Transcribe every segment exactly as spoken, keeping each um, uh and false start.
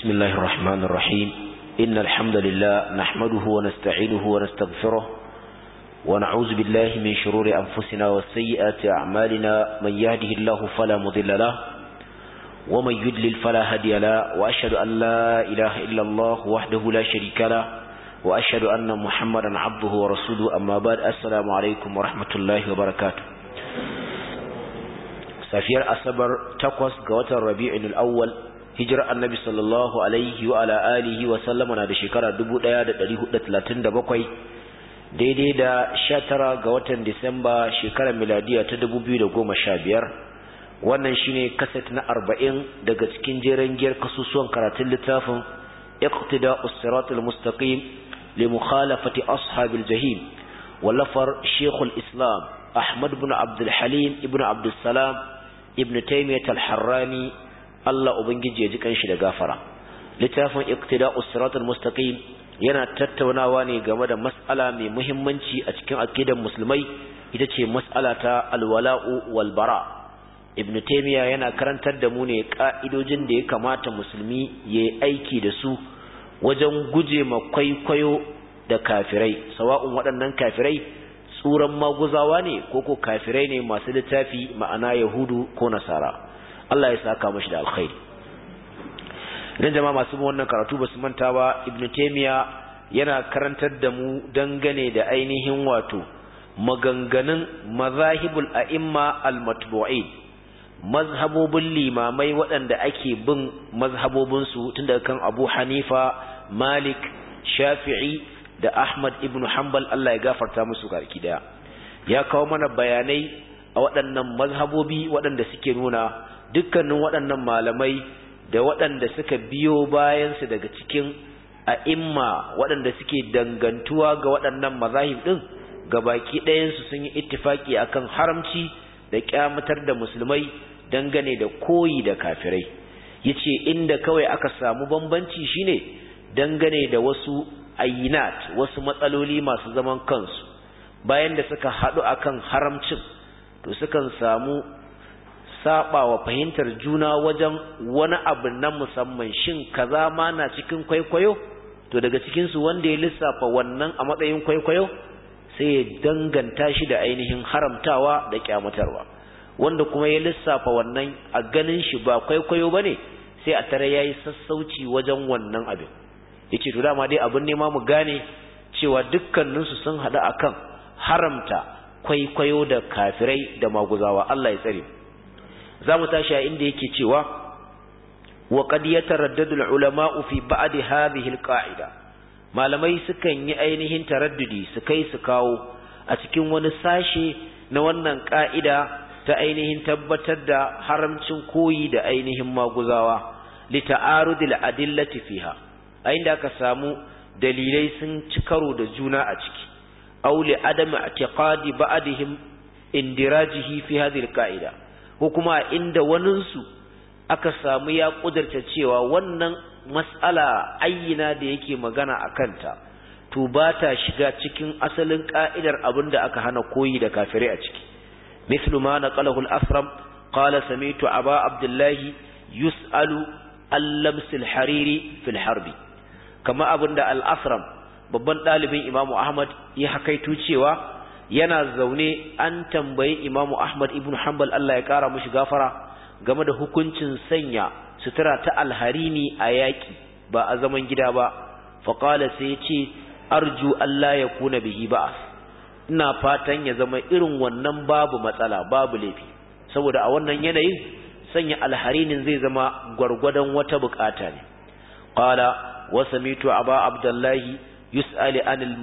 بسم الله الرحمن الرحيم إن الحمد لله نحمده ونستعينه ونستغفره ونعوذ بالله من شرور أنفسنا وسيئات أعمالنا من يهده الله فلا مضل له ومن يضلل فلا هادي له وأشهد أن لا إله إلا الله وحده لا شريك له وأشهد أن محمدا عبده ورسوله أما بعد السلام عليكم ورحمة الله وبركاته. safiyar asabar takwas ga watan rabi'ul awwal hijira annabi sallallahu alaihi wa ala alihi wa sallama na da shekara dubu ɗaya da ɗari hudu da talatin da bakwai daidai da sha tara ga watan disamba shekarar miladiya ta dubu biyu da goma sha biyar. Wannan shine kaset na arba'in daga cikin jeren giyar kasusuwan karatun littafin iqtida'us siratal mustaqim li mukhalafati ashabil jahim wallafar shaykhul islam ahmad ibn abdul halim ibn abdul salam ibn taymiyyah al-harrani Allah ubangiji ya ji kanshi da gafara. Littafin iqtida'us siratal mustaqim yana tattaunawa ne game da mas'ala mai muhimmanci a cikin aqidar musulmai, ita ce mas'ala ta alwala'u wal bara. Ibn taymiyyah yana karantar da mu ne ka'idojin da ya kamata musulmi yayi aiki da su wajen guje ma kwaikwayo da kafirai, sawa'un waɗannan kafirai tsuran maguzawa ne ko ko kafirai ne masu littafi, ma'ana yahudu ko nasara. Allah ya saka mashi da alkhairi. Idan jama'a masu bin wannan karatu basu manta ba, Ibn Taymiyyah yana karantar da mu dangane da ainihin wato maganganun mazahibul a'imma al-matbu'in, mazhabobin limamai waɗanda ake bin mazhabobin su tun daga kan Abu Hanifa, Malik, Shafi'i da Ahmad ibn Hanbal, Allah ya gafarta musu garki daya. Ya kawo mana bayanai a waɗannan mazhabobi waɗanda suke nuna dukkanin waɗannan malamai da waɗanda suka biyo bayansu daga cikin a'imma waɗanda suke dangantuwa ga waɗannan mazahib ɗin, gabaki ɗayansu sun yi ittifaki akan haramci da kyamatar da musulmai dangane da koyi da kafirai. Yace inda kawai aka samu bambanci shine dangane da wasu ayinat, wasu matsaloli masu zaman kansu. Bayan da suka haɗu akan haramcin, to sukan samu sabawa fahimtar juna wajen wani abu na musamman, shin kaza ma na cikin kwaikwayo? To daga cikin su wanda ya lissafa wannan a matsayin kwaikwayo sai ya danganta shi da ainihin haramtawa da kyamatarwa, wanda kuma ya lissafa wannan a ganin shi ba kwaikwayo bane sai a tare yayi sassauci wajen wannan abin. Yace to dama dai abin ne ma mu gane cewa dukkanin su sun hada akan haramta kwaikwayo da kafirai da maguzawa. Allah ya tsare. zamu tashi a inda yake cewa wa qad yataraddadu al-ulama'u fi ba'd hadhihi al-qa'ida, malamai sukan yi ainihin taraddudi su kai su kawo a cikin wani sashe na wannan ka'ida ta ainihin tabbatar da haramcin koyi da ainihin maguzawa li ta'arudil adillati fiha, a inda aka samu dalilai sun ci karo da juna a ciki, aw li adami i'tiqadi ba'dihim indirajihi fi hadhihi al-qa'ida, ko kuma inda waninsu aka samu ya kudurta cewa wannan mas'ala ayyina da yake magana a kanta to ba ta shiga cikin asalin ka'idar abinda aka hana koyi da kafirai a ciki. mithlu ma naqalahu al-asram qala sami'tu aba abdullahi yus'alu al-lams al-hariri fi al-harb, kama abinda al-asram babban dalibin imamu ahmad ya hakaitu cewa yana zaune an tambayi imamu ahmad ibn hanbal, Allah ya kara mishi gafara, game da hukuncin sanya sutura ta alharini a yaki ba a zaman gida ba. faqala sai ya ce arju Allah ya kuna bihi ba'as, ina fatan ya zama irin wannan babu matsala, babu laifi, saboda a wannan yanayin sanya alharinin zai zama gwargwadon wata bukata ne. qala wa samitu aba abdullahi yus'ali anil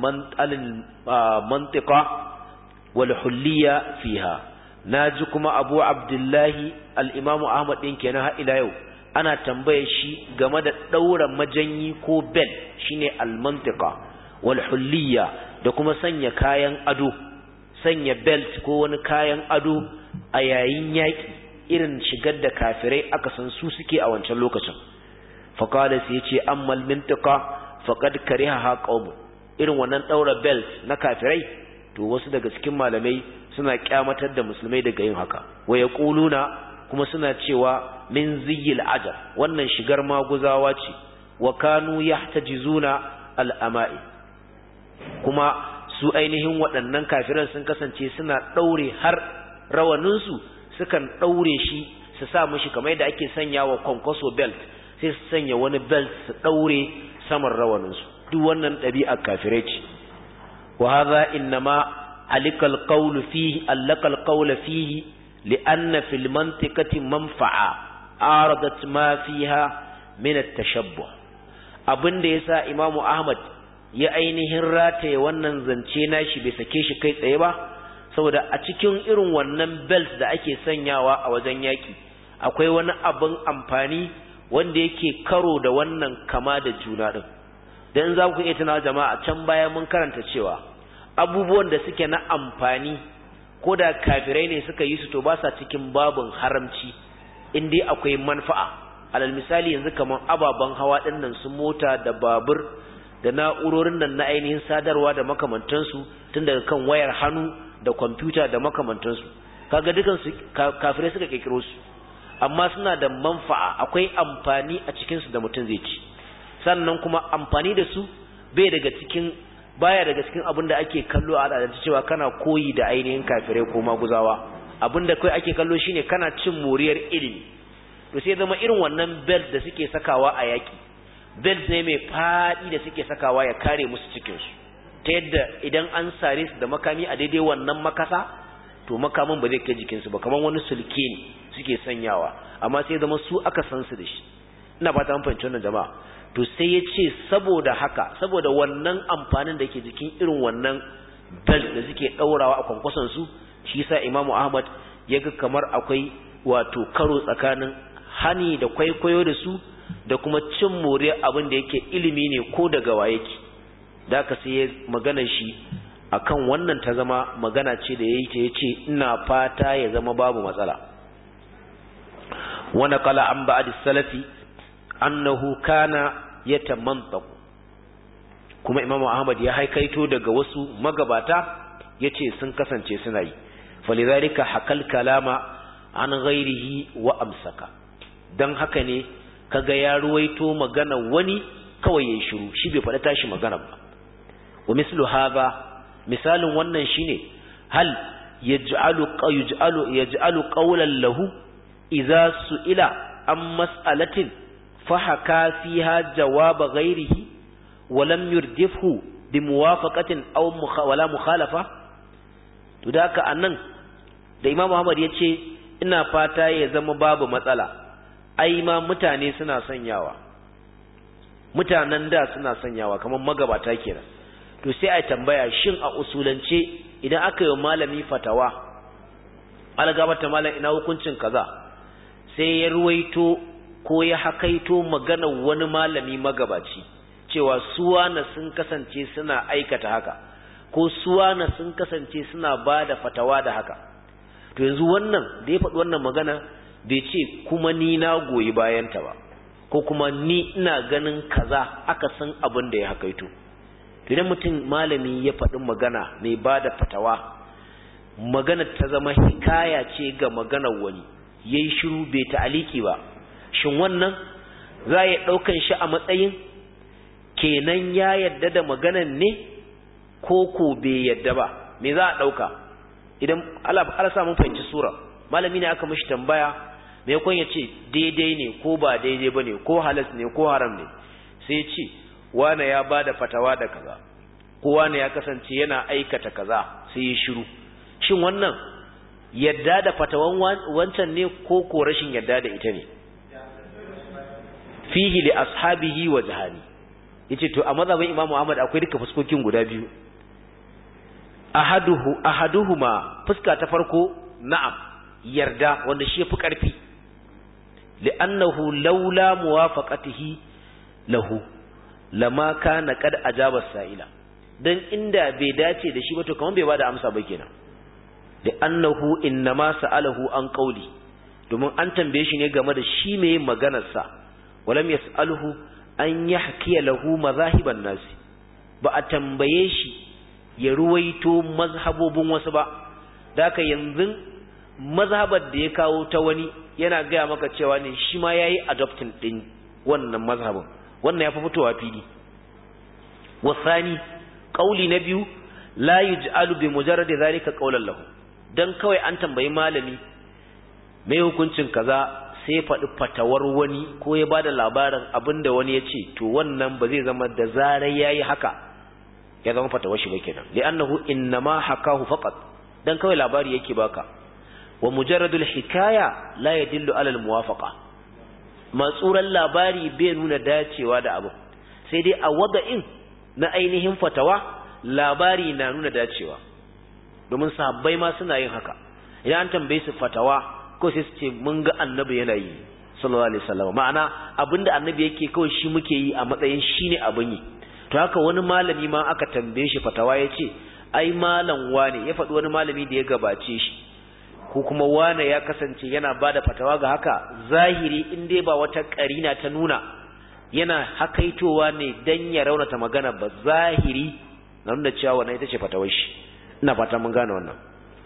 mantiqa wal hulliya fiha, naji kuma abu abdullahi al-imamu ahmad din kenan har ila yau ana tambaye shi game da daura majanyi ko bel, shine al-mantiqa wal hulliya, da kuma sanya kayan ado, sanya belt ko wani kayan ado a yayin yaki, irin shigar da kafirai aka san su suke a wancan lokacin. faqala sai yace amma al-mantiqa faqad kariha qaum, irin wannan daura belt na kafirai to wasu daga cikin malamai suna kyamatar da musulmai daga yin haka. wa yaquluna, kuma suna cewa min ziyil ajab, wannan shigar maguzawa ce, wa kanu yahtajizuna al-ama'i kuma su ainihin waɗannan kafiran sun kasance suna daure har rawaninsu sukan daure shi su sa mishi kamar yadda ake sanya wa konkoso belt sai su sanya wani belt su daure saman rawaninsu duk wannan ɗabi'ar kafirai ce wa hadha innama alikal qawlu fihi allakal qawlu fihi li'anna fil mantiqati manfa'a aradat ma fiha min at-tashabbuh abinda yasa imamu ahmad ya ainihin rataye wannan zance nashi bai sake shi kai tsaye ba saboda a cikin irin wannan belt da ake sanyawa a wajen yaki akwai wani abin amfani wanda yake karo da wannan kama da juna din dan za ku iya tunawa jama'a can baya mun karanta cewa abubuwan da suke na amfani ko da kafirai ne suka yi su to ba sa cikin babun haramci in dai akwai manfa'a alal misali yanzu kaman ababan hawa dinnan su mota da babur da na'urorin nan na ainihin sadarwa da makamantansu tun daga kan wayar hannu da kwamfuta da makamantansu kaga dukan su kafirai suka kirkiro su amma suna da manfa'a akwai amfani a cikin su da mutum zai ci sannan kuma amfani da su bai daga cikin baya daga cikin abin da ake kallo a al'adance cewa kana koyi da ainihin kafirai ko maguzawa abin da kai ake kallo shine kana cin moriyar ilimi to sai zama irin wannan belt da suke sakawa a yaki belt ne mai fadi da suke sakawa ya kare musu cikin su ta yadda idan an sare su da makami a daidai wannan makasa to makamin ba zai kai jikin su ba kaman wani sulke ne suke sanyawa amma sai zama su aka san su da shi ina fata an fahimci wannan jama'a to sai ya ce saboda haka saboda wannan amfanin da ke jikin irin wannan belt da suke daurawa a kwankwason su shi yasa Imam Ahmad ya ga kamar akwai wato karo tsakanin hani da kwaikwayo da su da kuma cin moriyar abin da yake ilimi ne ko daga waye yake da ka sai ya magana shi akan wannan ta zama magana ce da yayi ta yace ina fata ya zama babu matsala wa naqala an ba'd as-salafi annahu kana yatamantaq kuma Imam Ahmad ya haikaito daga wasu magabata yace sun kasance suna yi falidhalika hakal kalama an ghairihi wa amsaka dan haka ne kaga ya ruwaito magana wani kawai yayin shiru shi bai faɗa tashi magana ba wa mislu hadha misalin wannan shine hal yaj'alu yaj'alu yaj'alu qawlan lahu idza su'ila am mas'alatin فحكى فيها جواب غيره ولم يردفه بموافقة أو مخ... ولا مخالفة تداك أنن da Imam Muhammad yace ina fata ya zama babu matsala ai ma mutane suna sanyawa mutanen da suna sanyawa kamar magabata kenan to sai ai tambaya shin a usulance idan aka yi malami fatawa algabata malam ina hukuncin kaza sai ya ruwaito ko ya hakaito maganar wani malami magabaci cewa suwana sun kasance suna aikata haka ko suwana sun kasance suna bada fatawa da haka to yanzu wannan da ya faɗi wannan magana bai ce kuma ni na goyi bayanta ba ko kuma ni ina ganin kaza aka san abin da ya hakaito to idan mutum malami ya faɗi magana mai bada fatawa magana ta zama hikaya ce ga maganar wani yayi shiru bai ta'aliki ba shin wannan za ya ɗaukan shi a matsayin kenan ya yadda da maganan ne ko ko bai yadda ba me za a ɗauka idan Allah sa mun fahimci sura malami ne aka mishi tambaya me yakon ya ce daidai ne ko ba daidai ba ne ko halas ne ko haram ne sai ya ce wane ya ba da fatawa da kaza ko wane ya kasance yana aikata kaza sai ya shiru shin wannan yadda da fatawan wancan ne ko ko rashin yadda da ita ne fihi li ashabihi wa jahani yace to a mazhabin Imam Ahmad akwai duka fuskokin guda biyu ahaduhu ahaduhuma fuska ta farko na'am yarda wanda shi yafi karfi li'annahu laula muwafaqatihi lahu lama kana qad ajaba sa'ila dan inda bai dace da shi ba to kaman bai bada amsa ba kenan li'annahu innama sa'alahu an qawli domin an tambaye shi ne game da shi mai maganar sa walam yas'aluhu an yahkiya lahu mazahiban nas ba a tambaye shi ya ruwaito mazhabobin wasu ba daka yanzu mazhabar da ya kawo ta wani yana gaya maka cewa ne shi ma yayi adopting din wannan mazhabin wannan ya fi fitowa fili. wasani qauli na biyu la yuj'alu bi mujarrad zalika qawlan lahu, dan kawai an tambayi malami mai hukuncin kaza sai faɗi fatawar wani ko ya bada labarin abinda wani ya ce, to wannan ba zai zama da zarar yayi haka ya zama fatawar shi ba kenan, li'annahu innama hakahu faqat, dan kawai labari yake baka. wa mujarradul hikaya la yadullu ala al-muwafaqa, matsuran labari bai nuna dacewa da abu, sai dai a wada'in na ainihin fatawa labari na nuna dacewa, domin sahabbai ma suna yin haka. idan an tambaye su fatawa ko sai su ce mun ga annabi yana yi sallallahu alaihi wasallam, ma'ana abinda annabi yake kawai shi muke yi a matsayin shine abin yi. to haka wani malami ma aka tambaye shi fatawa yace ai malam wane ya faɗi wani malami da ya gabace shi ko kuma wane ya kasance yana bada fatawa ga haka, zahiri in dai ba wata karina ta nuna yana hakaitowa ne dan ya raunata magana ba, zahiri na nuna cewa wannan ita ce fatawar shi. ina fata mun gane wannan.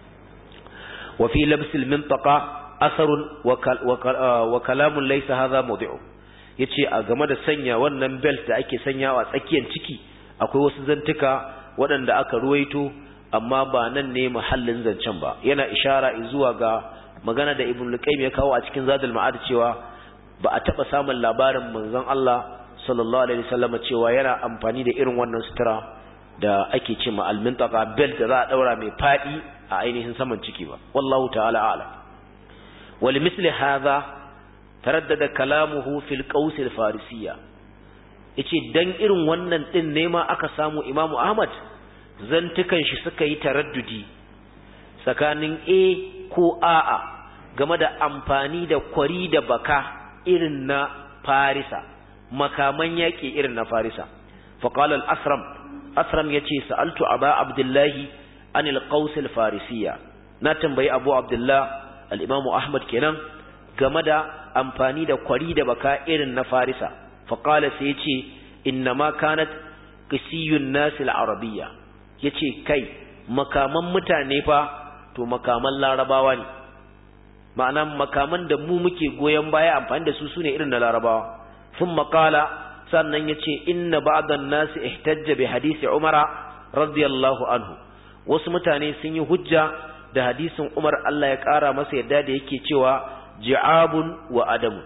wa fi labsil mintaqa asarun wa kalamun laysa hadha mawdi'u, yace a game da sanya wannan belt da ake sanyawa a tsakiyar ciki akwai wasu zantuka waɗanda aka ruwaito amma ba nan ne mahallin zancen ba. yana ishara zuwa ga magana da Ibn al-Qayyim ya kawo a cikin Zadul Ma'ad cewa ba a taba samun labarin manzon Allah sallallahu alaihi wasallam cewa yana amfani da irin wannan sutura da ake cewa al-mintaqa belt da za a daura mai fadi a ainihin saman ciki ba. wallahu ta'ala a'lam. wal misli hadha taraddada kalamuhu fil qaws al-farisiyya, yace dan irin wannan din ne ma aka samu Imam Ahmad zantukan shi suka yi taraddudi tsakanin a ko a'a game da amfani da kwari da baka irin na Farisa, makaman yaƙi irin na Farisa. faqala al-asram asram yace sa'altu aba abdullahi anil qaws al-farisiyya, na tambayi abu abdullah al-imam ahmad kenan game da amfani da kwari da baka irin na Farisa. faqala sai yace inna ma kanat qisiyun nas al-arabiyya, yace kai makaman mutane fa to makaman larabawa ne, ma'ana makaman da mu muke goyen baya amfani da su sune irin na larabawa. thumma qala, sannan yace inna ba'dan nas ihtajja bi hadisi umara radiyallahu anhu, wasu mutane sun yi hujja da hadisin Umar Allah ya kara masa yadda da yake cewa ji'abun wa adamu,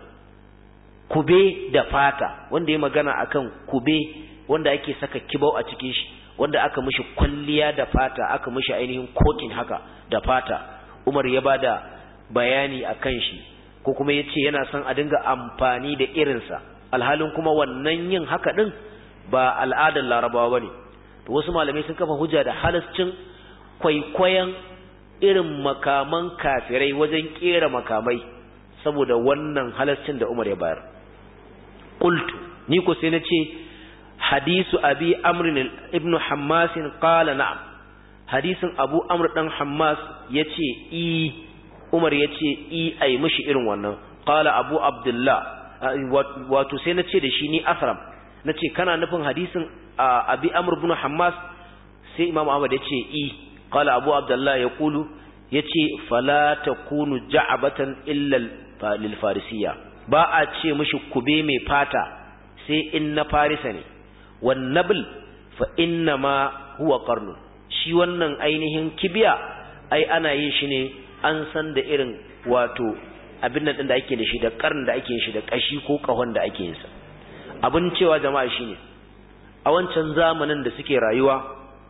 kube da fata, wanda ya magana akan kube wanda ake saka kibau a cikin shi, wanda aka mishi kwalliya da fata, aka mishi ainihin kotin haka da fata. Umar ya bada bayani akan shi, ko kuma yace yana son a dinga amfani da irinsa, alhalin kuma wannan yin haka din ba al'adar larabawa bane. to wasu malamai sun kafa hujja da halascin kwaikwayon irin makaman kafirai wajen kera makamai saboda wannan halascin da Umar ya bayar. qultu ni ko sai nace hadisu abi amr ibn hammas qala na'am, hadisin abu amr dan hammas yace i Umar yace i ai mishi irin wannan. qala abu abdullah, wato sai nace da shi ni asram, nace kana nufin hadisin abi amr ibn hammas? sai imam ahmad yace i. qala abu abdullah yaqulu, yace fala takunu ja'batan illa lil farisiyya, ba a ce mishi kube mai fata sai in na farisa ne. wan nabl fa inna ma huwa qarn, shi wannan ainihin kibiya ai ana yin shi ne an san da irin wato abin nan din da ake da shi da karn da ake yin shi da kashi ko kahon da ake yin sa. abin cewa jama'a shine a wancan zamanin da suke rayuwa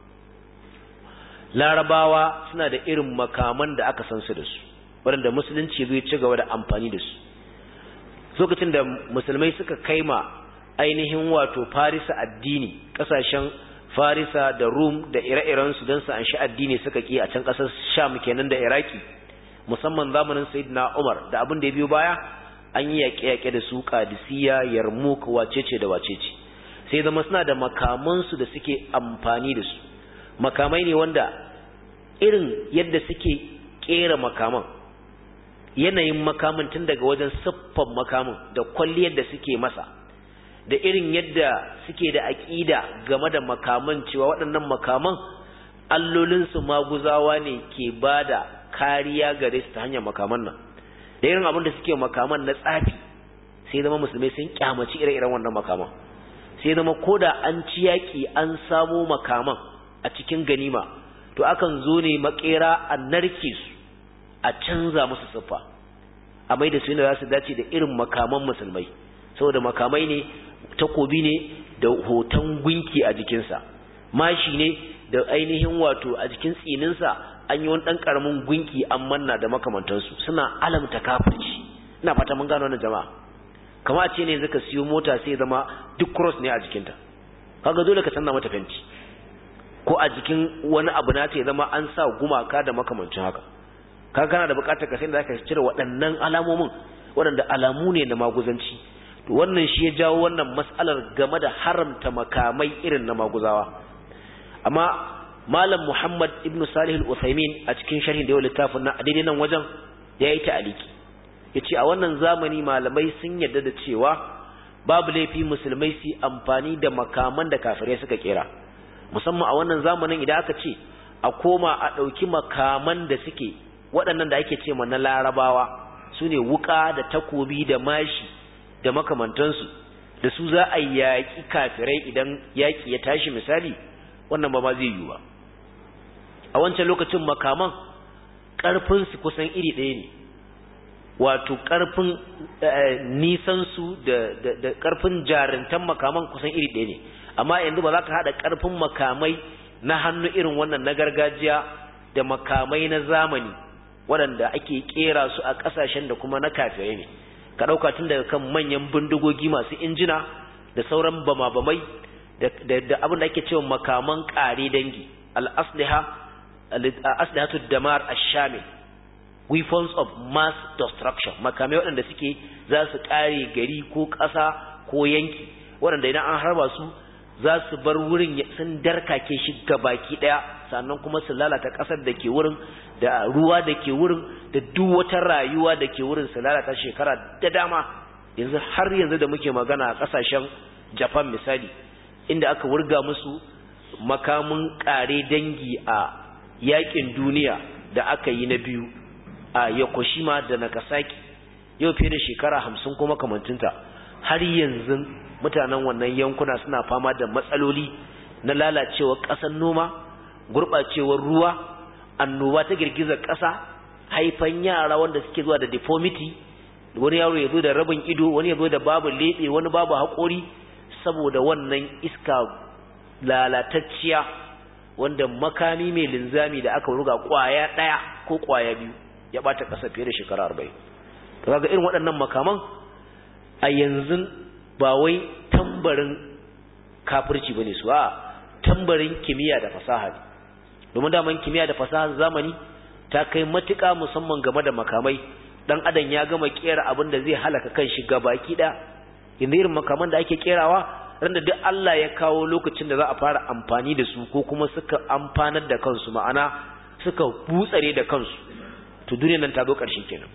larabawa suna da irin makaman da aka san su da su, waɗanda musulunci zai ci gaba da amfani da su. lokacin da musulmai suka kaima ainihin wato farisa addini, kasashen farisa da rum da ire-iren su don su anshi addini suka ki a can kasar sham kenan da iraki, musamman zamanin sayyidina umar da abin da ya biyo baya, an yi yaƙe-yaƙe da su qadisiyya, yarmouk, wacece da wacece. sai zama suna da makamansu da suke amfani da su, makamai ne wanda irin yadda suke kera makaman, yanayin makamin tun daga wajen siffan makamin da kwalliyar da suke masa, da irin yadda suke da aƙida game da makaman cewa waɗannan makaman allolinsu maguzawa ne ke ba da kariya gare su ta hanyar makaman nan, da irin abin da suke makaman na tsafi. sai zama musulmai sun kyamaci ire-iren wannan makaman, sai zama koda an ci yaki an samo makaman a cikin ganima to akan zo ne makera a narke su a canza musu siffa a mai da su ne za su dace da irin makaman musulmai saboda makamai ne takobi ne da hoton gunki a jikinsa mashi ne da ainihin wato a jikin tsininsa an yi wani ɗan ƙaramin gunki an manna da makamantansu suna alamta kafirci ina fata mun gano wannan jama'a kama a ce ne zaka siyo mota sai zama duk cross ne a jikinta kaga dole ka canza mata fenti ko a jikin wani abu na ta zama an sa gumaka da makamancin haka kaga kana da buƙatar ka sai da zaka cire waɗannan alamomin waɗanda alamu ne na maguzanci to wannan shi ya jawo wannan mas'alar game da haramta makamai irin na maguzawa amma Malam Muhammad ibn Salih al-Uthaymin a cikin sharhin da yau littafin na daidai nan wajen ya yi ta'aliki yace a wannan zamani malamai sun yarda da cewa babu laifi musulmai su amfani da makaman da kafirai suka kera musamman a wannan zamanin idan aka ce a koma a dauki makaman da suke waɗannan da ake ce na Larabawa sune wuka da takobi da mashi da makamantansu da su za a yaki kafirai idan yaki ya tashi misali wannan ba ma zai yiwu ba a wancan lokacin makaman ƙarfin su kusan iri ɗaya ne wato ƙarfin nisan su da da ƙarfin jarintan makaman kusan iri ɗaya ne amma yanzu ba za ka haɗa ƙarfin makamai na hannu irin wannan na gargajiya da makamai na zamani waɗanda ake ƙera su a ƙasashen da kuma na kafirai ne ka ɗauka tun daga kan manyan bindigogi masu injina da sauran bama-bamai da abin da ake cewa makaman ƙare dangi al-asliha al-aslihatu damar ash-shamil weapons of mass destruction makamai waɗanda suke za su ƙare gari ko ƙasa ko yanki waɗanda idan an harba su za su bar wurin sun darkake shi gabaki ɗaya sannan kuma su lalata ƙasar da ke wurin da ruwa da ke wurin da duk wata rayuwa da ke wurin su lalata shekara da dama yanzu har yanzu da muke magana a ƙasashen Japan misali inda aka wurga musu makamin ƙare dangi a yakin duniya da aka yi na biyu a Yokoshima da Nagasaki yau fiye da shekara hamsin kuma kamantinta har yanzu mutanen wannan yankuna suna fama da matsaloli na lalacewar ƙasar noma gurɓacewar ruwa annoba ta girgizar ƙasa haifan yara wanda suke zuwa da deformity wani yaro ya zo da rabin ido wani ya zo da babu leɓe wani babu haƙori saboda wannan iska lalatacciya wanda makami mai linzami da aka ruga kwaya daya ko kwaya biyu ya bata kasa fiye da shekara arba'in to kaga irin waɗannan makaman a yanzu ba wai tambarin kafirci bane su a tambarin kimiyya da fasaha ne domin daman kimiyya da fasahar zamani ta kai matuƙa musamman game da makamai dan adam ya gama kera abin da zai halaka kanshi gabaki da yanzu irin makaman da ake kerawa randa duk Allah ya kawo lokacin da za a fara amfani da su ko kuma suka amfanar da kansu ma'ana suka butsare da kansu to duniyar nan ta zo ƙarshe kenan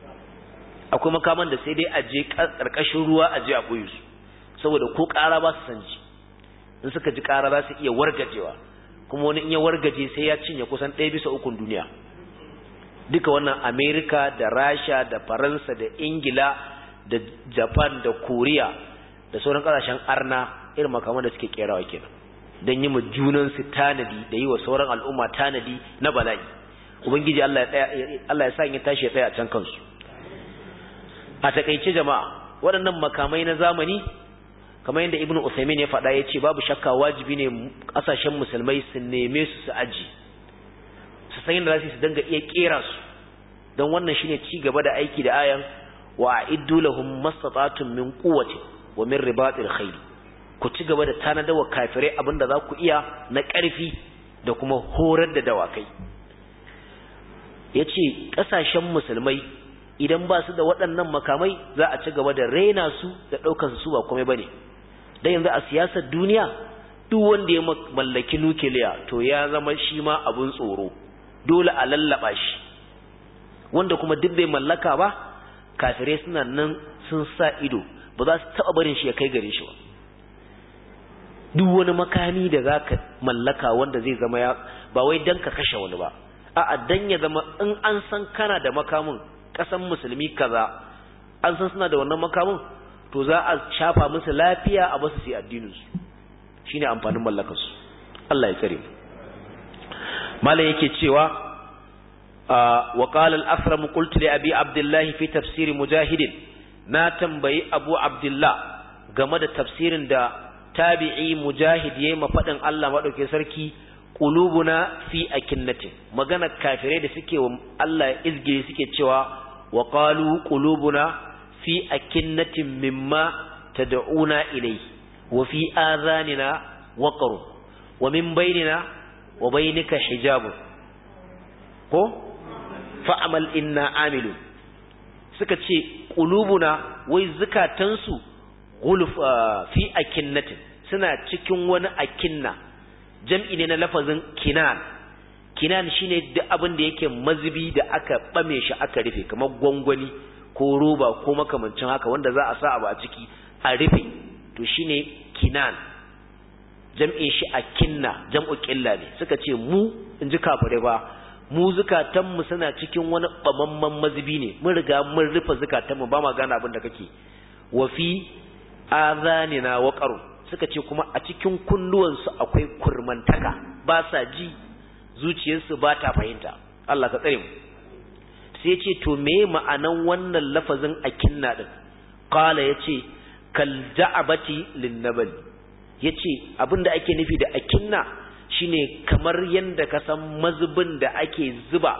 akwai makaman da sai dai a je ƙarƙashin ruwa a je a koyi su saboda ko ƙara ba su san ji in suka ji ƙara za su iya wargajewa kuma wani in ya wargaje sai ya cinye kusan ɗaya bisa ukun duniya duka wannan Amerika da Rasha da Faransa da Ingila da Japan da Korea da sauran kasashen arna irin makaman da suke kerawa kenan dan yi mu junan su tanadi da yi wa sauran al'umma tanadi na bala'i ubangiji Allah ya tsaya Allah ya sa in tashi ya tsaya a can kansu a takeice jama'a waɗannan makamai na zamani kamar yadda Ibn Uthaymeen ya faɗa yace babu shakka wajibi ne kasashen musulmai su neme su su aji su san yadda za su danga iya kera su dan wannan shine ci gaba da aiki da ayan wa a'iddu lahum mastata'tum min quwwati wa min ribatil khayl ku ci gaba da tanadawa kafirai abinda za ku iya na ƙarfi da kuma horar da dawakai yace kasashen musulmai idan ba su da waɗannan makamai za a ci gaba da raina su da daukar su ba komai bane dan yanzu a siyasar duniya duk wanda ya mallaki nukiliya to ya zama shi ma abun tsoro dole a lallaba shi wanda kuma duk bai mallaka ba kafirai suna nan sun sa ido ba za su taba barin shi ya kai gare shi ba duk wani makami da zaka mallaka wanda zai zama ya ba wai dan ka kashe wani ba a'a dan ya zama in an san kana da makamin kasan musulmi kaza an san suna da wannan makamin to za a shafa musu lafiya a basu su addinin su shine amfanin mallakar su Allah ya tsare mu malai yake cewa wa qala al-asram qultu li abi abdullah fi tafsir mujahid na tambayi abu abdullah game da tafsirin da tabi'i mujahid yayi mafadin Allah madauke sarki qulubuna fi akinnatin magana kafirai da suke wa Allah izgiri suke cewa wa qalu qulubuna fi akinnatin mimma tad'una ilayhi wa fi adhanina waqr wa min bainina wa bainika hijab ko fa'amal inna amilu suka ce qulubuna wai zakatansu gulf fi akinnatin suna cikin wani akinna jam'i ne na lafazin kinan kinan shine duk abin da yake mazubi da aka bame shi aka rufe kamar gwangwani ko roba ko makamancin haka wanda za a sa abu a ciki a rufe to shine kinan jam'in shi akinna jam'u qilla ne suka ce mu inji kafire ba mu zukatanmu suna cikin wani bamamman mazubi ne mun riga mun rufe zukatanmu ba ma gane abin da kake wa fi adhanina waqaru suka ce kuma a cikin kunnuwansu akwai kurmantaka ba sa ji zuciyarsu ba ta fahimta Allah ka tsare mu sai ce to me ma'anan wannan lafazin akinna din qala yace kal ja'abati lin nabal yace abinda ake nufi da akinna shine kamar yanda ka san mazubin da ake zuba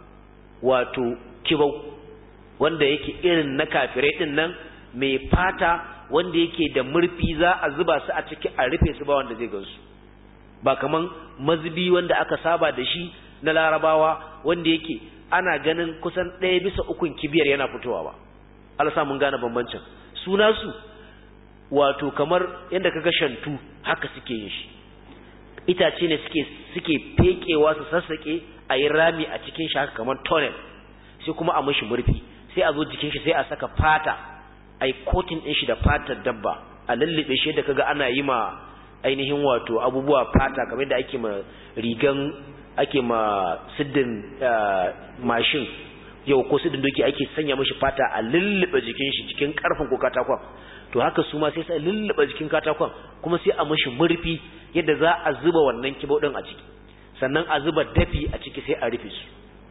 wato kibau wanda yake irin na kafirai din nan mai fata wanda yake da murfi za a zuba su a ciki a rufe su ba wanda zai gansu ba kaman mazubi wanda aka saba da shi na larabawa wanda yake ana ganin kusan ɗaya bisa ukun kibiyar yana fitowa ba Allah sa mun gane bambancin suna su wato kamar yanda kaga shantu haka suke yin shi itace ne suke suke fekewa su sassake a yi rami a cikin shi haka kamar tunnel sai kuma a mishi murfi sai a zo jikin shi sai a saka fata ai coating din shi da fatar dabba a lullube shi da kaga ana yi ma ainihin wato abubuwa fata kamar da ake ma rigan ake ma siddin mashin yau ko siddin doki ake sanya mishi fata a lullube jikin shi cikin karfin ko katakon to haka su ma sai sai lullube jikin katakon kuma sai a mishi murfi yadda za a zuba wannan kibau din a ciki sannan a zuba dafi a ciki sai a rufe su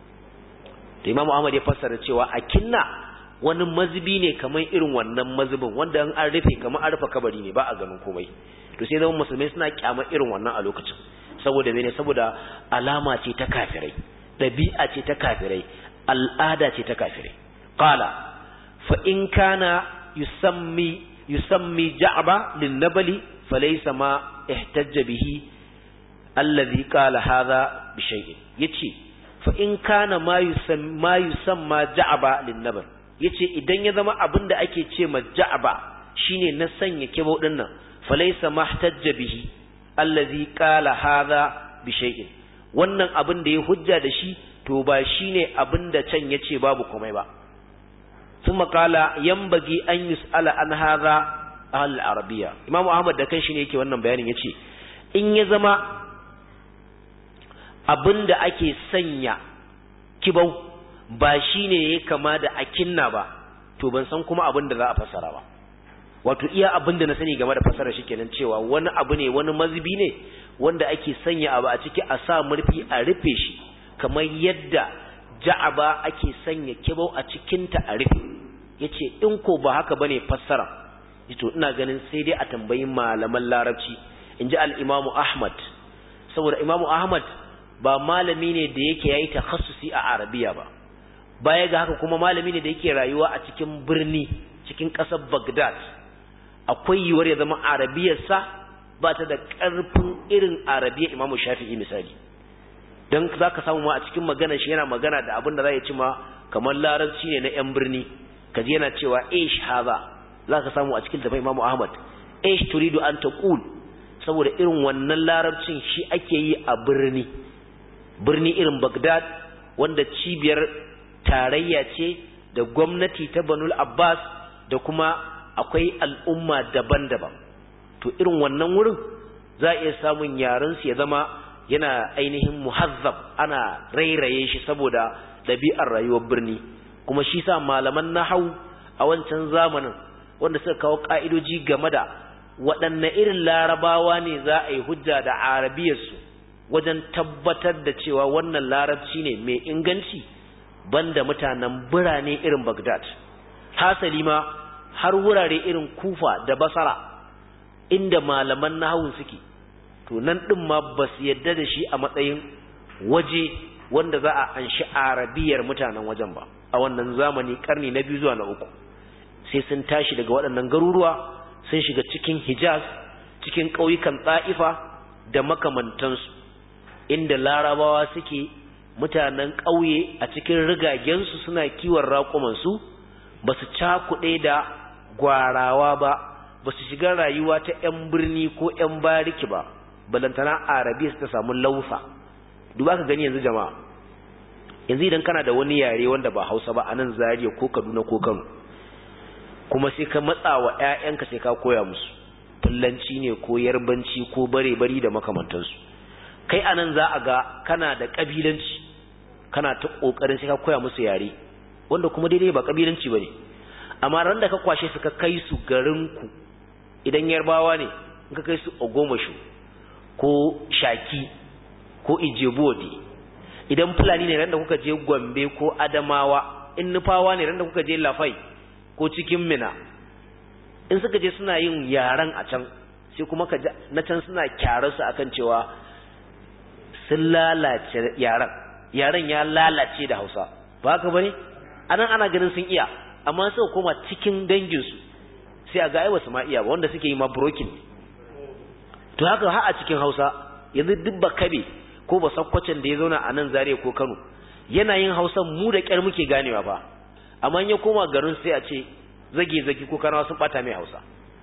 da Imam Ahmad ya fassara cewa akinna wani mazubi ne kamar irin wannan mazubin wanda an an rufe kamar an rufe kabari ne ba a ganin komai to sai zaman musulmai suna kyama irin wannan a lokacin saboda mene saboda alama ce ta kafirai dabi'a ce ta kafirai al'ada ce ta kafirai qala fa in kana yusammi yusammi ja'ba lin nabali falaysa ma ihtajja bihi alladhi qala hadha bi shay'in yace fa in kana ma yusamma yusamma ja'ba lin nabal yace idan ya zama abinda ake ce ma ja'ba shine na sanya kibau din nan falaysa mahtajja bihi allazi qala hadha bi shay'in wannan abin da ya hujja da shi to ba shine abinda can yace babu komai ba thumma qala yanbaghi an yus'ala an hadha al arabiyya imamu ahmad da kanshi ne yake wannan bayanin yace in ya zama abinda ake sanya kibau ba shine ya kama da akinna ba to ban san kuma abin da za a fassara ba wato iya abin da na sani game da fassara shikenan cewa wani abu ne wani mazubi ne wanda ake sanya abu a ciki a sa murfi a rufe shi kamar yadda ja'aba ake sanya kibau a cikin ta a rufe yace in ko ba haka bane fassara to ina ganin sai dai a tambayi malaman larabci inji al-imamu ahmad saboda imamu ahmad ba malami ne da yake yayi takhassusi a arabiya ba baya ga haka kuma malami ne da yake rayuwa a cikin birni cikin ƙasar Baghdad akwai yiwuwar ya zama arabiyarsa ba ta da ƙarfin irin arabiyar Imam Shafi'i misali dan zaka samu ma a cikin maganar shi yana magana da abin da za ya ci ma kamar larabci ne na ƴan birni kaji yana cewa ish haza zaka samu a cikin tafsir Imam Ahmad ish turidu an taqul saboda irin wannan larabcin shi ake yi a birni birni irin Baghdad wanda cibiyar tarayya ce da gwamnati ta Banul Abbas da kuma akwai al'umma daban-daban to irin wannan wurin za a iya samun yaran su ya zama yana ainihin muhazzab ana rairaye shi saboda dabi'ar rayuwar birni kuma shi sa malaman nahwu a wancan zamanin wanda suka kawo ka'idoji game da waɗanne irin larabawa ne za a yi hujja da arabiyarsu wajen tabbatar da cewa wannan larabci ne mai inganci banda mutanen birane irin Baghdad. Hasali ma har wurare irin Kufa da Basra inda malaman nahwu suke, to nan din ma ba su yadda da shi a matsayin waje wanda za a anshi arabiyar mutanen wajen ba a wannan zamani, karni na biyu zuwa na uku. Sai sun tashi daga waɗannan garuruwa sun shiga cikin Hijaz, cikin ƙauyukan Ta'ifa da makamantansu inda larabawa suke, mutanen ƙauye a cikin rigagensu suna kiwon raƙumansu, ba su cakuɗe da gwarawa ba, ba su shiga rayuwa ta 'yan birni ko 'yan bariki ba, balantana arabiya su ta samu lausa. Duba ka gani yanzu jama'a, yanzu idan kana da wani yare wanda ba Hausa ba a nan Zaria ko Kaduna ko Kano, kuma sai ka matsa wa 'ya'yanka sai ka koya musu Fullanci ne ko Yarbanci ko bare-bari da makamantansu, kai anan za a ga kana da kabilanci, kana ta kokarin sai ka koya musu yare wanda kuma daidai ba kabilanci bane. Amma ran da ka kwashe su ka kai su garin ku, idan Yarbawa ne in ka kai su Ogbomoso ko Shaki ko Ijebu-Ode, idan Fulani ne ran da kuka je Gombe ko Adamawa, in Nufawa ne ran da kuka je Lafai ko cikin Mina, in suka je suna yin yaran a can, sai kuma ka na can suna kyararsu akan cewa sun lalace yaran yaran ya lalace da Hausa, ba haka bane? Anan ana ganin sun iya, amma sai koma cikin dangin su sai a ga ai wasu ma iya ba, wanda suke yi ma broken. To haka har a cikin Hausa yanzu duk ba kabe ko ba sakkwacin da ya zauna a nan Zaria ko Kano yana yin Hausa mu da kyar muke ganewa ba, amma in ya koma garin sai a ce zage zage ko Kanawa sun bata mai Hausa.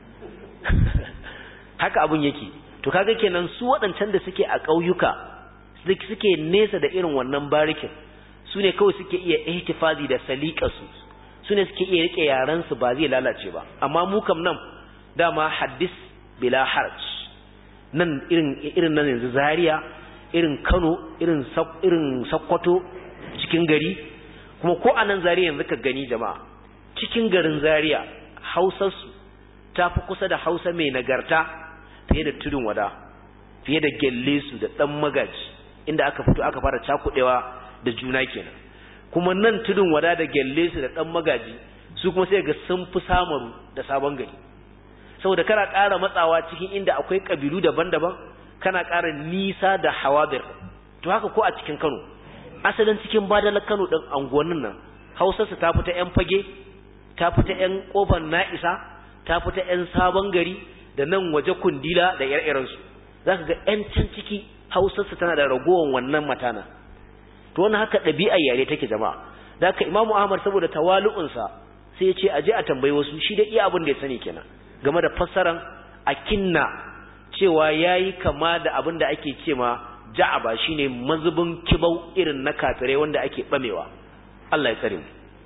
Haka abun yake. To kaga kenan su waɗancan da suke a ƙauyuka suke nesa da irin wannan barikin, su ne kawai suke iya ihtifazi da saliƙarsu, su ne suke iya rike yaransu ba zai lalace ba. Amma mu kam nan dama haddis bila haraj, nan irin irin nan yanzu Zaria, irin Kano, irin irin Sokoto cikin gari, kuma ko anan Zaria yanzu ka gani jama'a, cikin garin Zaria Hausarsu ta fi kusa da Hausa mai nagarta fiye da tudun wada, fiye da Gellesu da Dan Magaji, inda aka fito aka fara cakudewa da juna kenan. Kuma nan tudun wada da Gellesu da Dan Magaji su kuma sai ga sun fi Samaru da Sabon Gari, saboda kana ƙara matsawa cikin inda akwai kabilu daban-daban, kana ƙara nisa da hawadir. To haka ko a cikin Kano, asalin cikin badalar Kano din anguwannin nan Hausarsu ta fita ƴan Fage, ta fita ƴan Kofar Na'isa, ta fita ƴan Sabon Gari da nan waje Kundila da ire-irensu. Zaka ga ƴan can ciki Hausarsu tana da ragowar wannan matana. To wannan haka ɗabi'ar yare take jama'a. Zaka Imam Ahmad saboda tawalu'unsa sai ya ce aje a tambayi wasu, shi da iya abin da ya sani kenan game da fassaran akinna, cewa yayi kama da abin da ake cewa ja'aba, shine mazubin kibau irin na kafirai wanda ake bamewa. Allah ya tsare mu.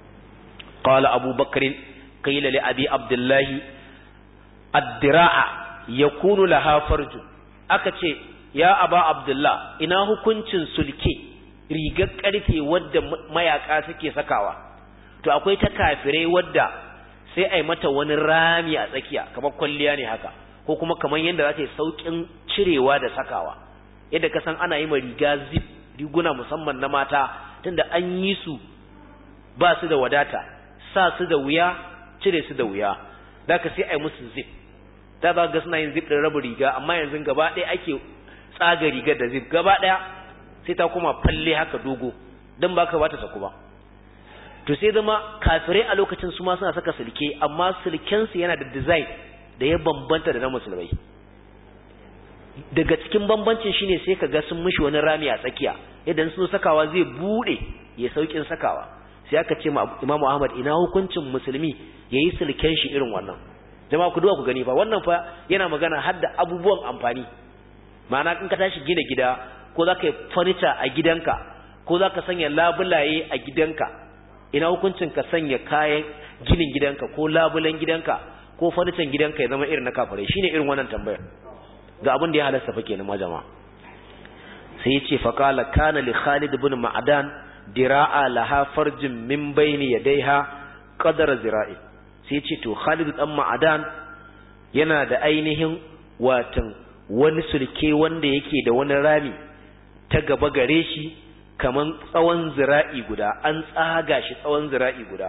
Qala Abu Bakr qila li Abi Abdullah ad-dira'a yakunu laha farjun, aka ce ya Aba Abdullah, ina hukuncin sulke, rigar karfe wadda mayaka suke sakawa? To akwai ta kafirai wadda sai ai mata wani rami a tsakiya kamar kwalliya ne haka, ko kuma kamar yanda za ta yi saukin cirewa da sakawa, yadda ka san ana yi ma riga zip, riguna musamman na mata, tunda an yi su ba su da wadata, sa su da wuya, cire su da wuya, zaka sai ai musu zip. Da ba ga suna yin zip din rabu riga, amma yanzu gaba ɗaya ake tsaga rigar da zip gaba ɗaya, sai ta kuma falle haka dogo, dan baka ba ta saku ba. To sai zama kafirai a lokacin su ma suna saka sulke, amma sulken su yana da design da ya bambanta da na musulmai. Daga cikin bambancin shine sai ka ga sun mishi wani rami a tsakiya, idan sun sakawa zai bude ya saukin sakawa. Sai aka ce ma Imam Ahmad, ina hukuncin musulmi yayi sulken shi irin wannan? Jama'a ku duba ku gani fa, wannan fa yana magana har da abubuwan amfani. Ma'ana in ka tashi gina gida, ko zaka yi furniture a gidanka, ko zaka sanya labulaye a gidanka, ina hukuncin ka sanya kayan ginin gidanka ko labulan gidanka ko furniture gidanka ya zama irin na kafirai? Shine irin wannan tambayar. Ga abin da ya halasta fa kenan ma jama'a. Sai ya ce fa qala kana li Khalid ibn Ma'dan dira'a laha farjin min bayni yadayha qadara zira'i. sai ce to Khalid dan Ma'adan yana da ainihin watan wani sulke wanda yake da wani rami ta gaba gare shi kaman tsawon zira'i guda, an tsaga shi tsawon zira'i guda.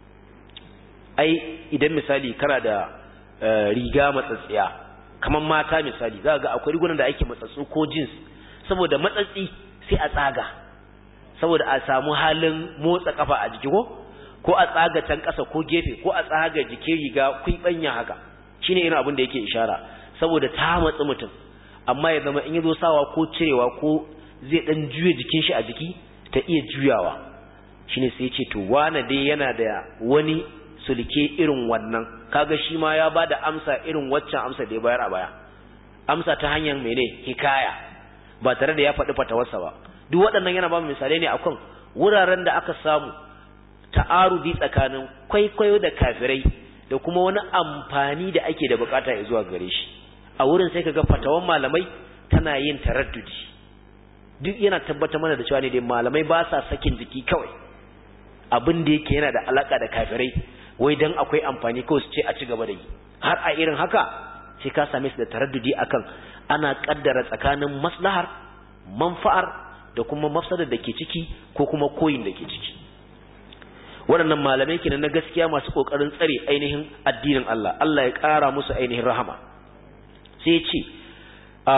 Ai idan misali kana da riga matsatsiya kaman mata misali za ga akwai rigunan da ake matsatsu ko jeans, saboda matsatsi sai a tsaga saboda a samu halin motsa kafa a jiki ko ko a tsaga can kasa ko gefe ko a tsaga jikin riga kuibanya haka, shine irin abin da yake ishara, saboda ta matsi mutum amma ya zama in yazo sawa ko cirewa ko zai dan juye jikin shi a jiki ta iya juyawa. Shine sai ya ce to wane dai yana da wani sulke irin wannan, kaga shi ma ya bada amsa irin waccan amsa da ya bayar a baya, amsa ta hanyar mene hikaya ba tare da ya faɗi fatawarsa ba. Duk waɗannan yana ba mu misalai ne akan wuraren da aka samu ta'arudi tsakanin kwaikwayo da kafirai da kuma wani amfani da ake da bukata ya zuwa gare shi. A wurin sai kaga fatawan malamai tana yin taraddudi, duk yana tabbatar mana da cewa ne dai malamai ba sa sakin jiki kawai abin da yake yana da alaka da kafirai wai dan akwai amfani kawai su ce a ci gaba da yi. Har a irin haka sai ka same su da taraddudi akan ana kaddara tsakanin maslahar, manfa'ar da kuma mafsadar da ke ciki ko kuma koyin da ke ciki. Waɗannan malamai kenan na gaskiya masu kokarin tsare ainihin addinin Allah, Allah ya ƙara musu ainihin rahama. Sai ya ce a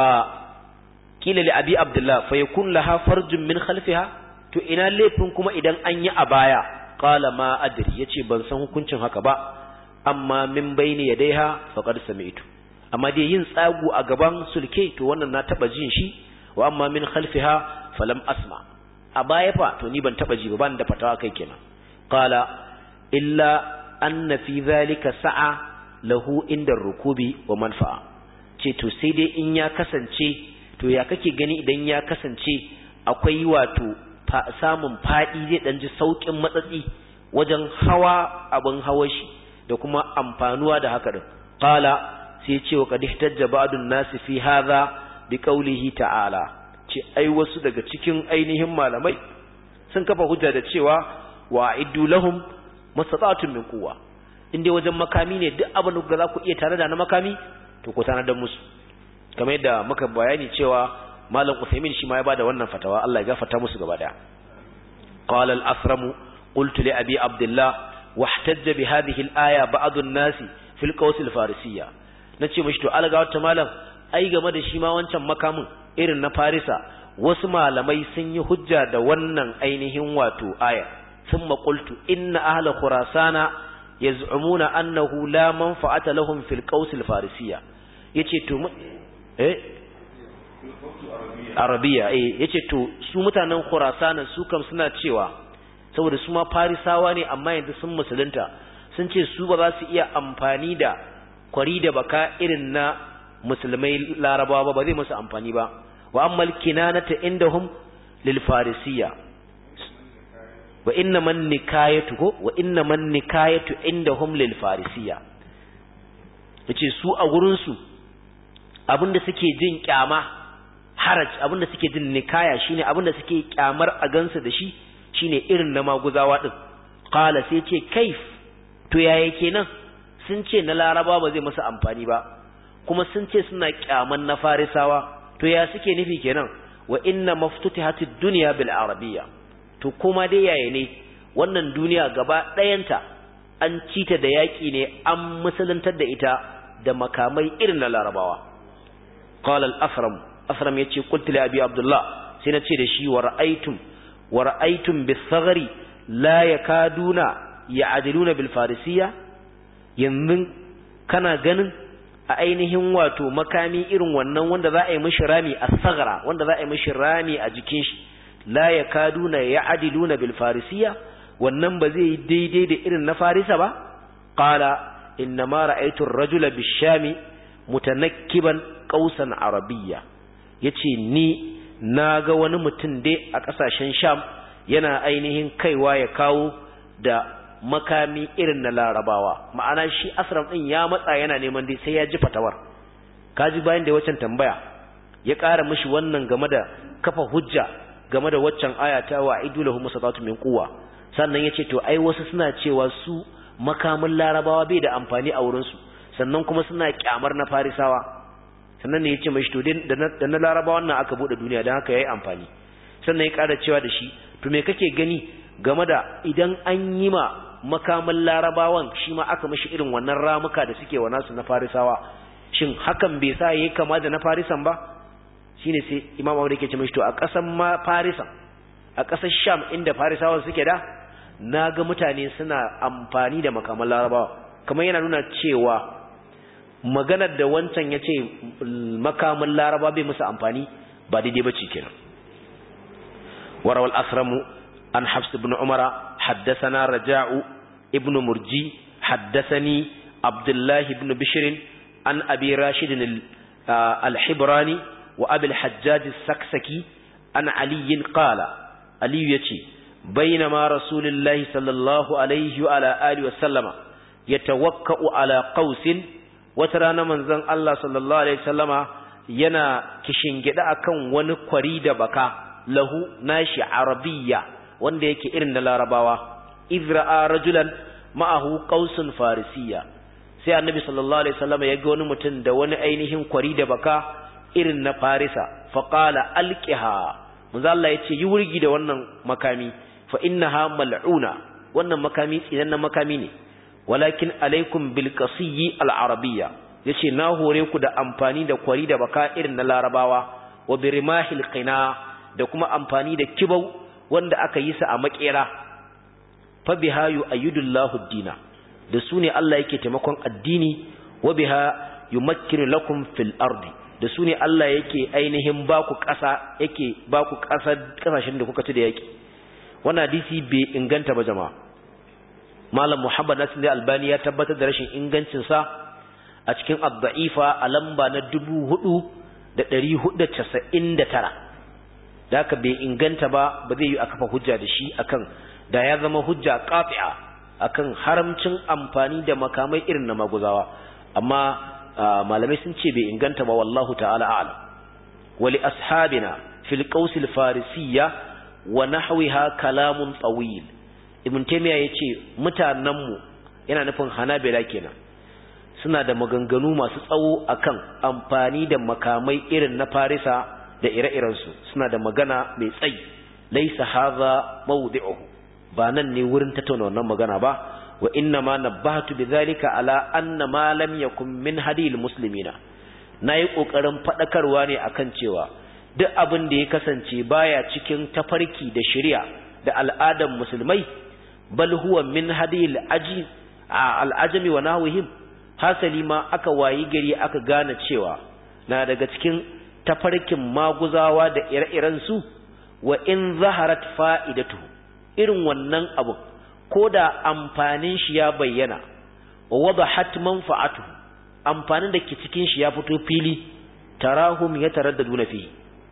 kila li abi abdullah fa yakun laha farjun min khalfiha, to ina laifin kuma idan an yi a baya? Qala ma adri, yace ban san hukuncin haka ba, amma min bayni yadaiha faqad sami'tu, amma dai yin tsagu a gaban sulke to wannan na taba jin shi, wa amma min khalfiha falam asma, a baya fa to ni ban taba ji ba, ban da fatawa kai kenan. Qala illa anna fi dhalika sa'a lahu inda rukubi wa manfa'a, ce to sai dai in ya kasance, to ya kake gani idan ya kasance akwai wato samun fadi zai dan ji saukin matsatsi wajen hawa abin hawa shi da kuma amfanuwa da haka din. Qala sai ce wa qad ihtajja ba'dun nasi fi hadha bi qawlihi ta'ala, ce ai wasu daga cikin ainihin malamai sun kafa hujja da cewa wa'iddu lahum mastata'tum min quwwa, inde wajen makami ne duk abin da za ku iya tare da na makami to ku tana da musu, kamar yadda muka bayani cewa malam Uthaymeen shi ma ya bada wannan fatawa, Allah ya gafarta musu gaba daya. Qala al-Asram qultu li abi Abdullah wahtajja bi hadhihi al-aya ba'd an-nas fi al-qaws al-farisiyya, nace mishi to alga wata malam ai game da shi ma wancan makamin irin na Farisa wasu malamai sun yi hujja da wannan ainihin wato aya. Thumma qultu inna ahla khurasana yaz'umuna annahu la manfa'ata lahum fil qaws al-farisiyya, yace to eh arabiya eh yace to su mutanen khurasana su kam suna cewa saboda su ma farisawa ne amma yanzu sun musulunta, sun ce su ba za su iya amfani da kwari da baka irin na musulmai larabawa ba, ba zai musu amfani ba. Wa ammal kinanata indahum lil farisiyya wa inna man nikayatu ko wa inna man nikayatu indahum lil farisiyya, yace su a gurin su abinda suke jin kyama haraj, abinda suke jin nikaya shine abinda suke kyamar a gansu da shi shine irin na maguzawa din. Qala sai ce kaif, to yaya kenan? Sun ce na laraba ba zai musu amfani ba, kuma sun ce suna kyaman na farisawa, to ya suke nufi kenan? Wa inna maftutihatid dunya bil arabiyya, to kuma dai yaya ne wannan duniya gaba ɗayanta an cita da yaki ne, an musuluntar da ita da makamai irin na larabawa. Qala al-Asram, Asram yace qultu li abi Abdullah, sai na ce da shi wa ra'aytum wa ra'aytum bis-saghri la yakaduna ya'diluna bil farisiyya, yanzu kana ganin a ainihin wato makami irin wannan wanda za a yi mishi rami as-saghra, wanda za a yi mishi rami a jikin shi, la yakaduna ya'diluna bil farisiyya, wannan ba zai yi daidai da irin na farisa ba. Qala inna ma ra'aytu ar-rajula bish-shami mutanakkiban qausan arabiyya, yace ni naga wani mutum dai a kasashen Sham yana ainihin kaiwa ya kawo da makami irin na larabawa. Ma'ana shi Asram din ya matsa yana neman dai sai ya ji fatawar. Kaji bayan da waccan tambaya ya ƙara mishi wannan game da kafa hujja game da waccan aya ta wa'idu lahum masatatu min quwwa, sannan yace to ai wasu suna cewa su makamin larabawa bai da amfani a wurinsu sannan kuma suna kyamar na farisawa sannan ne ya ce mashi to da na larabawan nan aka buɗe duniya don haka ya yi amfani sannan ya ƙara cewa da shi to me kake gani game da idan an yi ma makamin larabawan shi ma aka mashi irin wannan ramuka da suke wa nasu na farisawa shin hakan bai sa yayi kama da na farisan ba shine sai imam Abu yake ce mashi to a ƙasan ma farisan a ƙasar Sham inda farisawa suke da naga mutane suna amfani da makaman larabawa kamar yana nuna cewa maganar da wancan yace makaman laraba bai musu amfani ba daidai bace kenan warawal asramu an Hafs ibn Umar haddathana Raja'u ibn Murji haddathani Abdullah ibn Bishr an Abi Rashid al-Hibrani wa Abi al-Hajjaj as-Saksaki an Ali qala Ali yace bainama Rasulullahi sallallahu alaihi wa ala alihi wa sallama yatawakka'u ala qausin wata rana manzon Allah sallallahu alaihi wasallama yana kishingida akan wani kwari da baka lahu nashi arabiyya wanda yake irin na larabawa izra'a rajulan ma'ahu qausun farisiyya sai annabi sallallahu alaihi wasallama ya ga wani mutum da wani ainihin kwari da baka irin na farisa faqala alqiha manzo Allah yace yi wurgi da wannan makami fa innaha mal'una wannan makami tsinannen makami ne walakin alaikum bil qasiyyi al arabiyya yace na hore ku da amfani da kwari da baka irin na larabawa wa birimahil qina da kuma amfani da kibau wanda aka yi sa a makera fa biha yu'ayyidullahu ad-dina da su ne Allah yake taimakon addini wa biha yumakkinu lakum fil ardi da su ne Allah yake ainihin baku ƙasa yake baku ƙasa ƙasashen da kuka ci da yaki wannan hadisi bai inganta ba jama'a Malam Muhammad Nasir Albani ya tabbatar da rashin ingancin sa a cikin ad-da'ifa a lamba na dubu hudu da ɗari hudu da casa'in da tara da haka bai inganta ba ba zai yi a kafa hujja da shi akan da ya zama hujja qati'a akan haramcin amfani da makamai irin na maguzawa amma malamai sun ce bai inganta ba wallahu ta'ala a'lam wali ashabina fil qaws al farisiyya wa nahwiha kalamun tawil ibn taymiya yace mutanen mu yana nufin hanabila kenan suna da maganganu masu tsawo akan amfani da makamai irin na farisa da ire-iren su suna da magana mai tsayi laysa hadha mawdi'uhu ba nan ne wurin tattauna wannan magana ba wa inna ma nabbahtu bidhalika ala anna ma lam yakun min hadil muslimina nayi kokarin fadakarwa ne akan cewa duk abin da ya kasance baya cikin tafarki da shari'a da al'adan musulmai bal huwa min hadil aji al-ajami wa nahwihim hasali ma aka wayi gari aka gane cewa na daga cikin tafarkin maguzawa da ire-iren su wa in zaharat fa'idatu irin wannan abu ko da amfanin shi ya bayyana wa wadahat manfa'atu amfanin da ke cikin shi ya fito fili tarahum yataraddaduna fi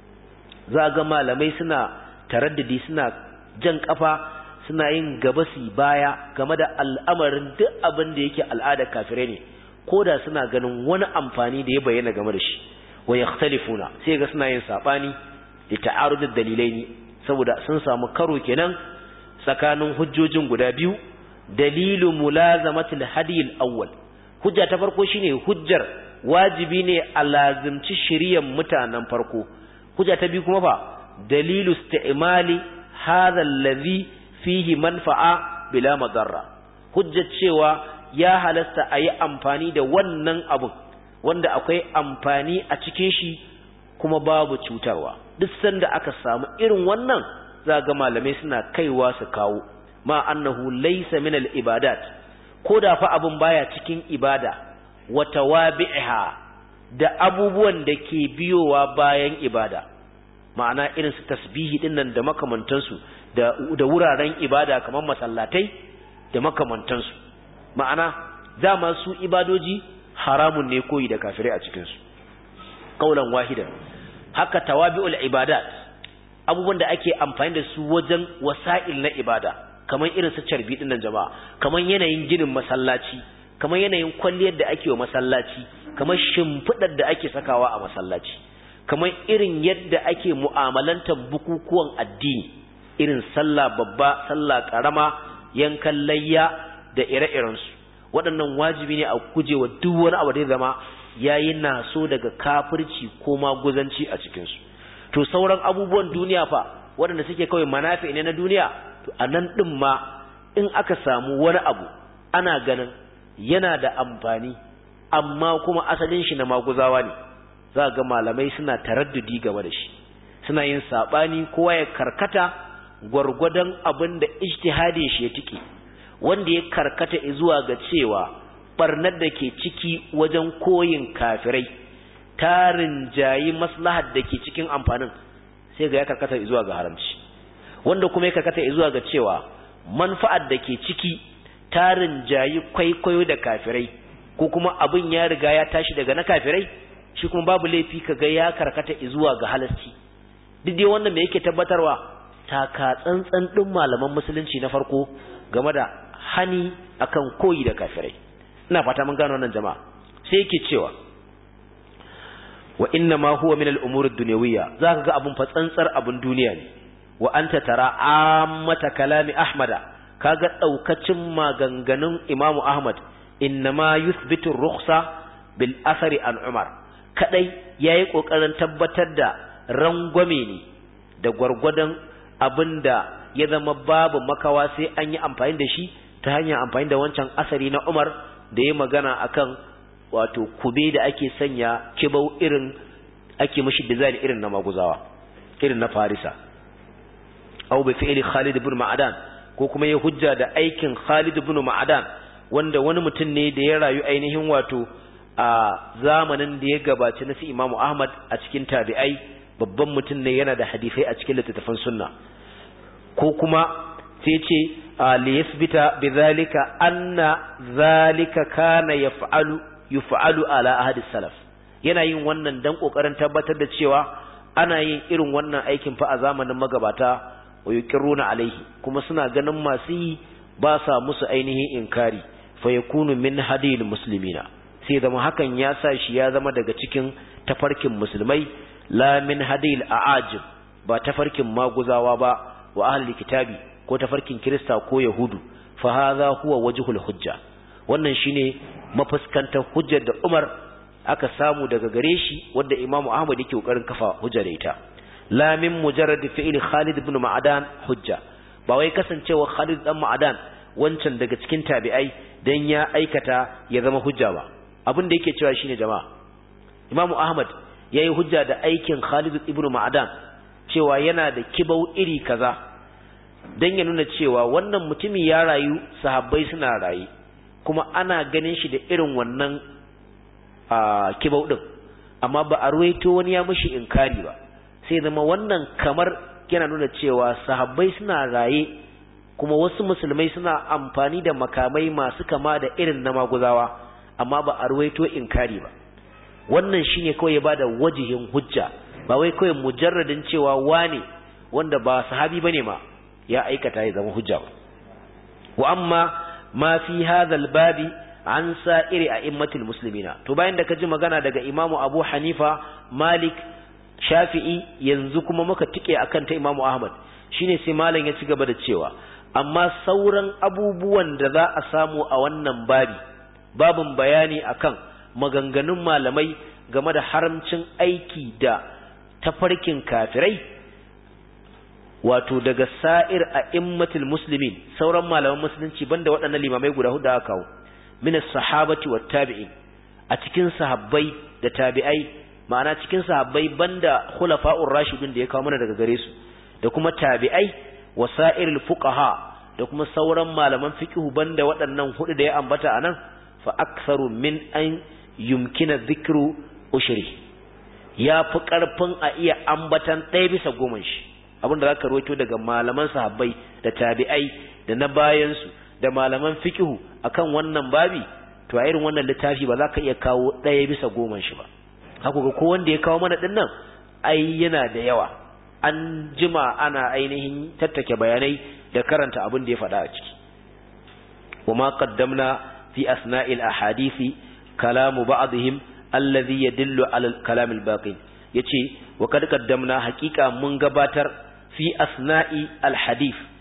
za ga malamai suna taraddadi suna jan kafa suna yin gabasi baya game da al'amarin duk abin da yake al'ada kafirai ne koda suna ganin wani amfani da ya bayyana game da shi wa yakhtalifuna sai ga suna yin sabani da ta'arudud dalilaini saboda sun samu karo kenan tsakanin hujjojin guda biyu dalilu mulazamatil hadiyil awwal hujja ta farko shine hujjar wajibi ne a lazimci shari'ar mutanen farko hujja ta biyu kuma fa dalilu isti'mali hadha allazi fihi manfa'a bila madarra hujjar cewa ya halasta ayi amfani da wannan abu wanda akwai amfani a cikin shi kuma babu cutarwa duk sanda aka samu irin wannan za ga malamai suna kaiwa su kawo ma annahu laysa min al-ibadat ko da fa abun baya cikin ibada wa tawabi'ha da abubuwan da ke biyowa bayan ibada ma'ana irin su tasbihi dinnan da makamantansu da da wuraren ibada kamar masallatai da makamantansu ma'ana dama su ibadoji haramun ne koyi da kafirai a cikin su kaulan wahidan haka tawabi'ul ibadat abubuwan da ake amfani da su wajen wasa'il na ibada kamar irin su carbi dinnan jama'a kamar yanayin ginin masallaci kamar yanayin kwalliyar da ake wa masallaci kamar shimfidar da ake sakawa a masallaci kamar irin yadda ake mu'amalantar bukukuwan addini irin sallah babba sallah karama yankan layya da ire-irensu waɗannan wajibi ne a gujewa duk wani abu da ya zama yayi naso daga kafirci ko maguzanci a cikin su to sauran abubuwan duniya fa waɗanda suke kawai manafi ne na duniya to anan din ma in aka samu wani abu ana ganin yana da amfani amma kuma asalin shi na maguzawa ne za ga malamai suna taraddudi game da shi suna yin sabani kowa ya karkata gwargwadon abin da ijtihadin shi ya tike wanda ya karkata zuwa ga cewa barnar da ke ciki wajen koyin kafirai tarin jayi maslahar da ke cikin amfanin sai ga ya karkata zuwa ga haramci wanda kuma ya karkata zuwa ga cewa manfa'ar da ke ciki tarin jayi kwaikwayo da kafirai ko kuma abin ya riga ya tashi daga na kafirai shi kuma babu laifi kaga ya karkata zuwa ga halasci duk dai wannan me yake tabbatarwa taka tsantsan din malaman musulunci na farko game da hani akan koyi da kafirai ina fata mun gano wannan jama'a sai yake cewa wa inna ma huwa min al-umur ad-dunyawiyya zaka ga abun fa tsantsar abun duniya ne wa anta tara ammata kalami ahmada kaga daukacin maganganun imamu ahmad innama yuthbitu ar-rukhsa bil athari an umar kadai yayi kokarin tabbatar da rangwame ne da gwargwadon abinda ya zama babu makawa sai an yi amfani da shi ta hanyar amfani da wancan asari na Umar da ya magana akan wato kube da ake sanya kibau irin ake mishi design irin na maguzawa irin na Farisa aw bi fi'li Khalid ibn Ma'dan ko kuma ya hujja da aikin Khalid ibn Ma'dan wanda wani mutum ne da ya rayu ainihin wato a zamanin da ya gabaci na su Imam Ahmad a cikin tabi'ai babban mutum ne yana da hadisai a cikin littattafan sunna ko kuma sai ce li yasbita bidhalika anna zalika kana yaf'alu yuf'alu ala ahadi salaf yana yin wannan dan kokarin tabbatar da cewa ana yin irin wannan aikin fa a zamanin magabata wa yuqirruna alaihi kuma suna ganin masu yi ba sa musu ainihin inkari fa yakunu min hadil muslimina sai zama hakan ya sa shi ya zama daga cikin tafarkin musulmai la min hadil a'ajib ba tafarkin maguzawa ba wa ahli kitabi ko tafarkin kirista ko yahudu fa hadha huwa wajhul hujja wannan shine mafuskantar hujjar da Umar aka samu daga gare shi wanda Imam Ahmad yake kokarin kafa hujja da ita la min mujarrad fi'l Khalid ibn Ma'dan hujja ba wai kasancewa Khalid dan Ma'dan wancan daga cikin tabi'ai dan ya aikata ya zama hujja ba abin da yake cewa shine jama'a Imam Ahmad yayi hujja da aikin Khalid ibn Ma'dan cewa yana da kibau iri kaza dan ya nuna cewa wannan mutumi ya rayu sahabbai suna rayi kuma ana ganin shi da irin wannan a kibau din amma ba a ruwaito wani ya mishi inkari ba sai zama wannan kamar yana nuna cewa sahabbai suna raye kuma wasu musulmai suna amfani da makamai masu kama da irin na maguzawa amma ba a ruwaito inkari ba wannan shine kawai ya bada wajihin hujja ba wai kawai mujarradin cewa wane wanda ba sahabi bane ma ya aikata ya zama hujja ba wa amma ma fi hadha al-babi an sa'iri a'immatil muslimina to bayan da kaji magana daga Imam Abu Hanifa Malik Shafi'i yanzu kuma muka tike akan ta Imam Ahmad shine sai malam ya ci gaba da cewa amma sauran abubuwan da za a samu a wannan babi babin bayani akan maganganun malamai game da haramcin aiki da tafarkin kafirai wato daga sa'ir a'immatil muslimin sauran malaman musulunci banda waɗannan limamai guda hudu aka kawo min as-sahabati wat tabi'in a cikin sahabbai da tabi'ai ma'ana cikin sahabbai banda khulafa'ur rashidun da ya kawo mana daga gare su da kuma tabi'ai wasa'irul fuqaha da kuma sauran malaman fiqh banda waɗannan hudu da ya ambata anan fa aktharu min an yumkina dhikru ushri ya fi karfin a iya ambatan ɗaya bisa goma shi abinda zaka rawaito daga malaman sahabbai da tabi'ai da na bayan su da malaman fiqh akan wannan babi to a irin wannan littafi ba za ka iya kawo ɗaya bisa goma shi ba haka ga ko wanda ya kawo mana din nan ai yana da yawa an jima ana ainihin tattake bayanai da karanta abin da ya faɗa a ciki wama qaddamna fi asna'il ahadisi kalamu ba'dihim alladhi yadullu ala al-kalam al-baqi yace wa kad qaddamna haqiqa mun gabatar fi asna'i al-hadith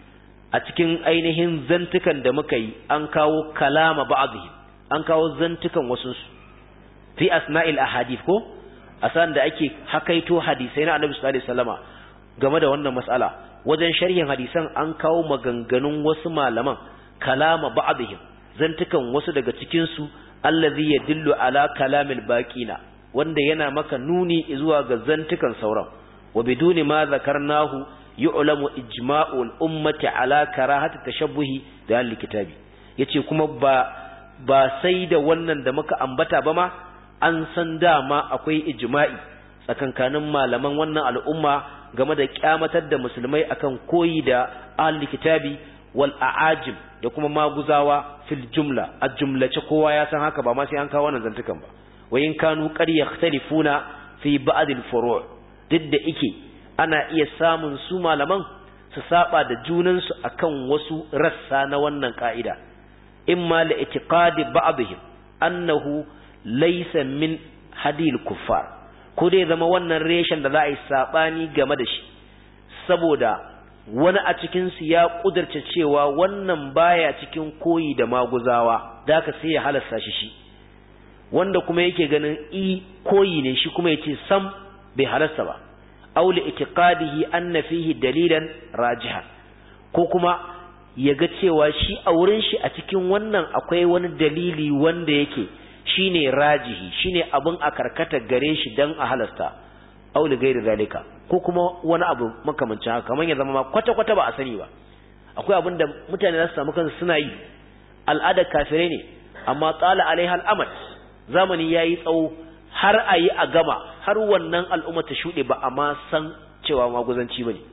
a cikin ainihin zantukan da muka yi an kawo kalama ba'dhi an kawo zantukan wasu fi asna'il ahadith ko asan da ake hakaito hadisai na Annabi sallallahu alaihi wasallama game da wannan mas'ala wajen sharhin hadisan an kawo maganganun wasu malaman kalama ba'dihim zantukan wasu daga cikin su allazi yadullu ala kalamil baqina wanda yana maka nuni zuwa ga zantukan sauran wa biduni ma zakarnahu yu'lamu ijma'ul ummati ala karahati tashabbuhi da al-kitabi yace kuma ba ba sai da wannan da muka ambata ba ma an san dama akwai ijma'i tsakankanin malaman wannan al'umma game da kyamatar da musulmai akan koyi da al-kitabi wal a'ajim da kuma maguzawa fil jumla a jumlace kowa ya san haka ba ma sai an kawo wannan zantukan ba wayin kanu qad yakhtalifuna fi ba'd al-furu' duk da ike ana iya samun su malaman su saba da junan su akan wasu rassa na wannan ka'ida imma la itiqadi ba'dihim annahu laysa min hadil kuffar ko dai zama wannan reshen da za a yi sabani game da shi saboda wani a cikinsu ya ƙudurce cewa wannan baya cikin koyi da maguzawa da aka sai ya halasta shi shi wanda kuma yake ganin i koyi ne shi kuma yace sam bai halasta ba aw li itiqadihi anna fihi dalilan rajihan ko kuma yaga cewa shi a wurin shi a cikin wannan akwai wani dalili wanda yake shine rajihi shine abun a karkata gare shi dan a halasta aw li ghairi zalika ko kuma wani abu makamancin haka kamar ya zama ma kwata-kwata ba a sani ba akwai abin da mutane za su samu kansu suna yi al'adar kafirai ne amma tsala alaiha al'amad zamani ya yi tsawo har a yi a gama har wannan al'umma ta shuɗe ba a ma san cewa maguzanci ba ne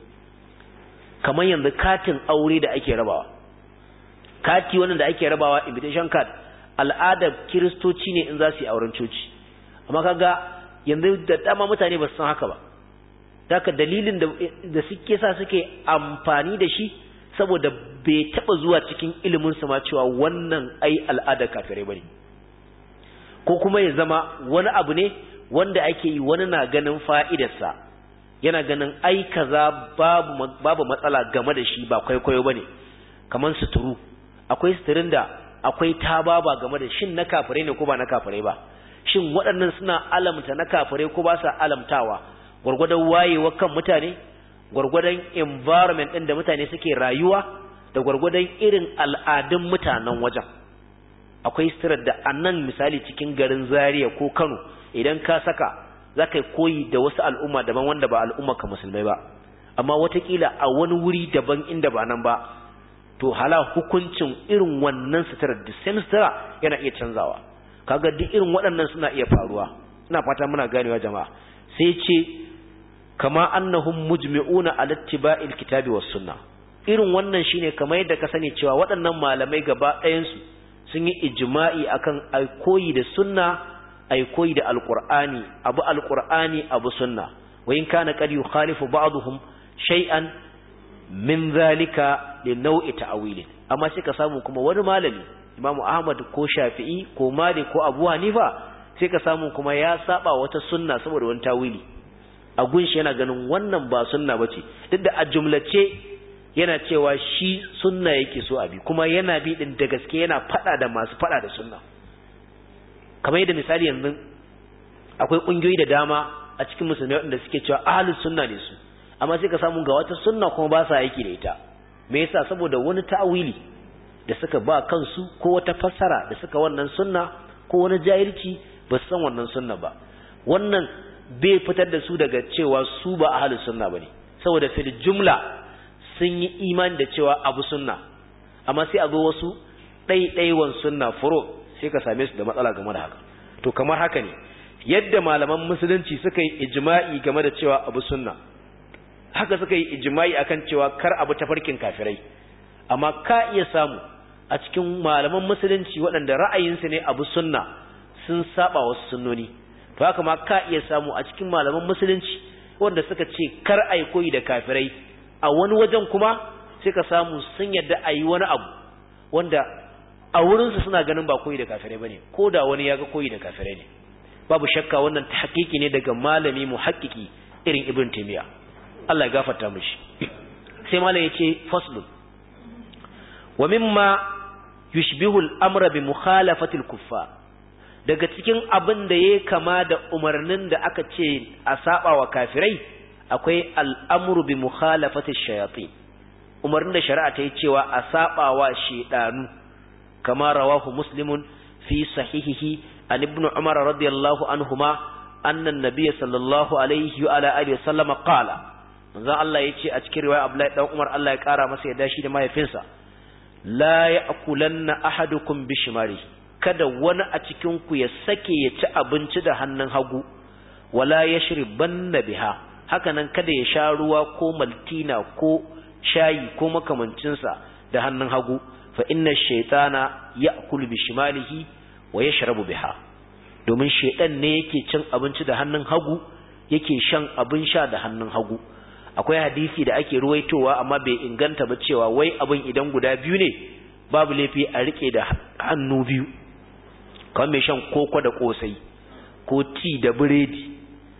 kamar yanzu katin aure da ake rabawa kati wannan da ake rabawa invitation card al'adar kiristoci ne in za su yi auren coci amma kaga yanzu da dama mutane ba su san haka ba haka dalilin da suke sa suke amfani da shi saboda bai taba zuwa cikin ilimin su ma cewa wannan ai al'ada kafirai bane ko kuma ya zama wani abu ne wanda ake yi wani na ganin fa'idarsa yana ganin ai kaza babu babu matsala game da shi ba kwaikwayo bane kaman suturu akwai suturin da akwai tababa game da shin na kafirai ne ko ba na kafirai ba shin waɗannan suna alamta na kafirai ko ba sa alamtawa gwargwadon wayewa kan mutane gwargwadon environment ɗin da mutane suke rayuwa da gwargwadon irin al'adun mutanen wajen akwai sitirar da annan misali cikin garin Zaria ko Kano idan ka saka za ka koyi da wasu al'umma daban wanda ba al'umma ka musulmai ba amma watakila a wani wuri daban inda ba nan ba to hala hukuncin irin wannan sitirar da same sitira yana iya canzawa kaga duk irin waɗannan suna iya faruwa ina fata muna ganewa jama'a sai ce kama annahum mujmi'una ala ittiba'il kitabi was sunna irin wannan shine kamar yadda ka sani cewa waɗannan malamai gaba ɗayan su sun yi ijma'i akan ai koyi da sunna ai koyi da alqur'ani abu alqur'ani abu sunna wa in kana qad yukhalifu ba'dhum shay'an min zalika li naw'i ta'wil amma sai ka samu kuma wani malami Imam Ahmad ko Shafi'i ko Malik ko Abu Hanifa sai ka samu kuma ya saba wata sunna saboda wani tawili a gunshi yana ganin wannan ba sunna bace duk da a jumlace yana cewa shi sunna yake so abi kuma yana bi din da gaske yana fada da masu fada da sunna kamar yadda misali yanzu akwai kungiyoyi da dama a cikin musulmai wanda suke cewa ahlus sunna ne su amma sai ka samu ga wata sunna kuma ba sa aiki da ita me yasa saboda wani ta'awili da suka ba kansu ko wata fassara da suka wannan sunna ko wani jahilci ba su san wannan sunna ba wannan bai fitar da su daga cewa su ba ahlus sunna bane saboda fil jumla sun yi imani da cewa abu sunna amma sai a zo wasu ɗaiɗaiwan sunna furo sai ka same su da matsala game da haka to kamar haka ne yadda malaman musulunci suka yi ijma'i game da cewa abu sunna haka suka yi ijma'i akan cewa kar abu tafarkin kafirai amma ka iya samu a cikin malaman musulunci waɗanda ra'ayinsu ne abu sunna sun saba wasu sunnoni to haka ma ka iya samu a cikin malaman musulunci wanda suka ce kar ai koyi da kafirai a wani wajen kuma sai ka samu sun yadda ayi wani abu wanda a wurinsu suna ganin ba koyi da kafirai bane ko da wani ya ga koyi da kafirai ne babu shakka wannan tahqiqi ne daga malami muhaqqiqi irin Ibn Taymiyyah Allah ya gafarta mishi sai malam yace faslun wa mimma yushbihu al-amra bi mukhalafati al-kuffar, daga cikin abin da yake kama da umarnin da aka ce a saba wa kafirai akwai al-amru bi mukhalafati ash-shayatin, umarnin da shari'a ta yi cewa a saba wa shedanu, kama rawahu muslimun fi sahihihi an ibn umar radiyallahu anhuma anna an-nabiy sallallahu alaihi wa ala alihi wasallam qala, manzo Allah yace a cikin riwaya Abdullahi dan Umar Allah ya kara masa yadda shi da mahaifinsa, la ya'kulanna ahadukum bishimari, kada wani a cikin ku ya sake ya ci abinci da hannun hagu, wala yashribanna biha, haka nan kada ya sha ruwa ko maltina ko shayi ko makamancinsa da hannun hagu, fa inna shaytana ya'kulu bishimalihi wa yashrabu biha, domin shaytan ne yake cin abinci da hannun hagu yake shan abin sha da hannun hagu. Akwai hadisi da ake ruwaitowa amma bai inganta ba cewa wai abin idan guda biyu ne babu laifi a rike da hannu biyu, kamar mai shan koko da kosai ko ti da biredi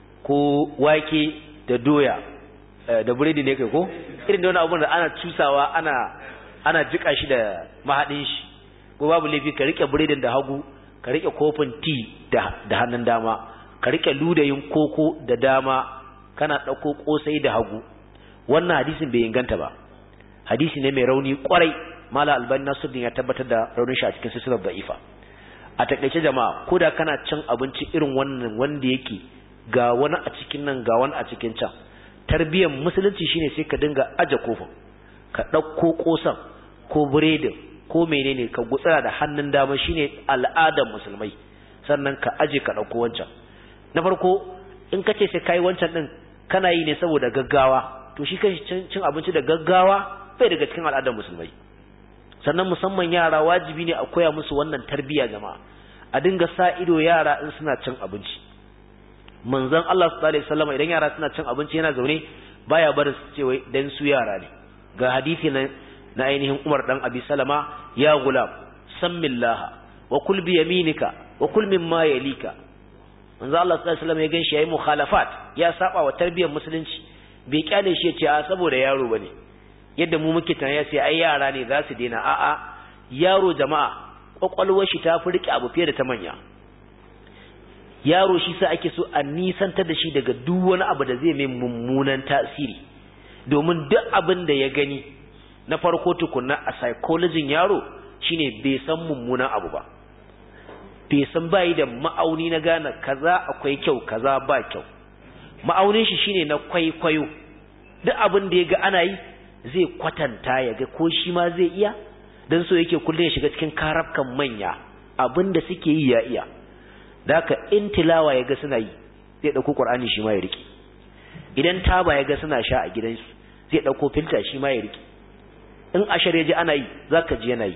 ko wake da doya da biredi ne kai ko irin da wani abun da ana cusawa ana ana jika shi da mahadin shi, ko babu laifi ka rike biredin da hagu, ka rike kofin ti da da hannun dama, ka rike ludayin koko da dama, kana dauko kosai da hagu. Wannan hadisin bai inganta ba, hadisi ne mai rauni kwarai. Mala Albani Nasiruddin ya tabbatar da raunin shi a cikin silsilar da'ifa. A takeice jama'a, koda kana cin abinci irin wannan wanda yake ga wani a cikin nan ga wani a cikin can, tarbiyyar musulunci shine sai ka dinga aje kofin, ka dauko kosan ko biredin ko menene ka gutsara da hannun dama, shine al'adar musulmai, sannan ka aje ka dauko wancan. Na farko in kace sai kai wancan din kana yi ne saboda gaggawa, to shi kan cin abinci da gaggawa bai daga cikin al'adar musulmai. Sannan musamman yara wajibi ne a koya musu wannan tarbiyya jama'a, a dinga sa ido yara in suna cin abinci. Manzon Allah sallallahu alaihi wasallam idan yara suna cin abinci yana zaune baya barin su ce wai dan su yara ne. Ga hadisi na na ainihin Umar dan Abi Salama, ya gulam sammillaha wa kul bi yaminika wa kul mimma yalika. Manzo Allah sallallahu alaihi wasallam ya ganshi yayi mukhalafat, ya saba wa tarbiyyar musulunci, bai kyale shi ya ce a saboda yaro bane, yadda mu muke tunani sai ai yara ne za su daina. A'a, yaro jama'a kwakwalwar shi ta fi rike abu fiye da ta manya. Yaro shi sa ake so a nisantar da shi daga duk wani abu da zai mai mummunan tasiri, domin duk abin da ya gani na farko tukunna a psychology yaro shine bai san mummunan abu ba, bai san bai da ma'auni na gane kaza akwai kyau kaza ba kyau. Ma'aunin shi shine na kwaikwayo, duk abin da ya ga ana yi zai kwatanta ya ga ko shi ma zai iya, dan so yake kullun ya shiga cikin karafkan manya, abin da suke yi ya iya. Da haka in tilawa ya ga suna yi zai dauko Qur'ani shi ma ya rike, idan taba ya ga suna sha a gidansu zai dauko filta shi ma ya rike, in ashar ya ji ana yi zaka ji yana yi.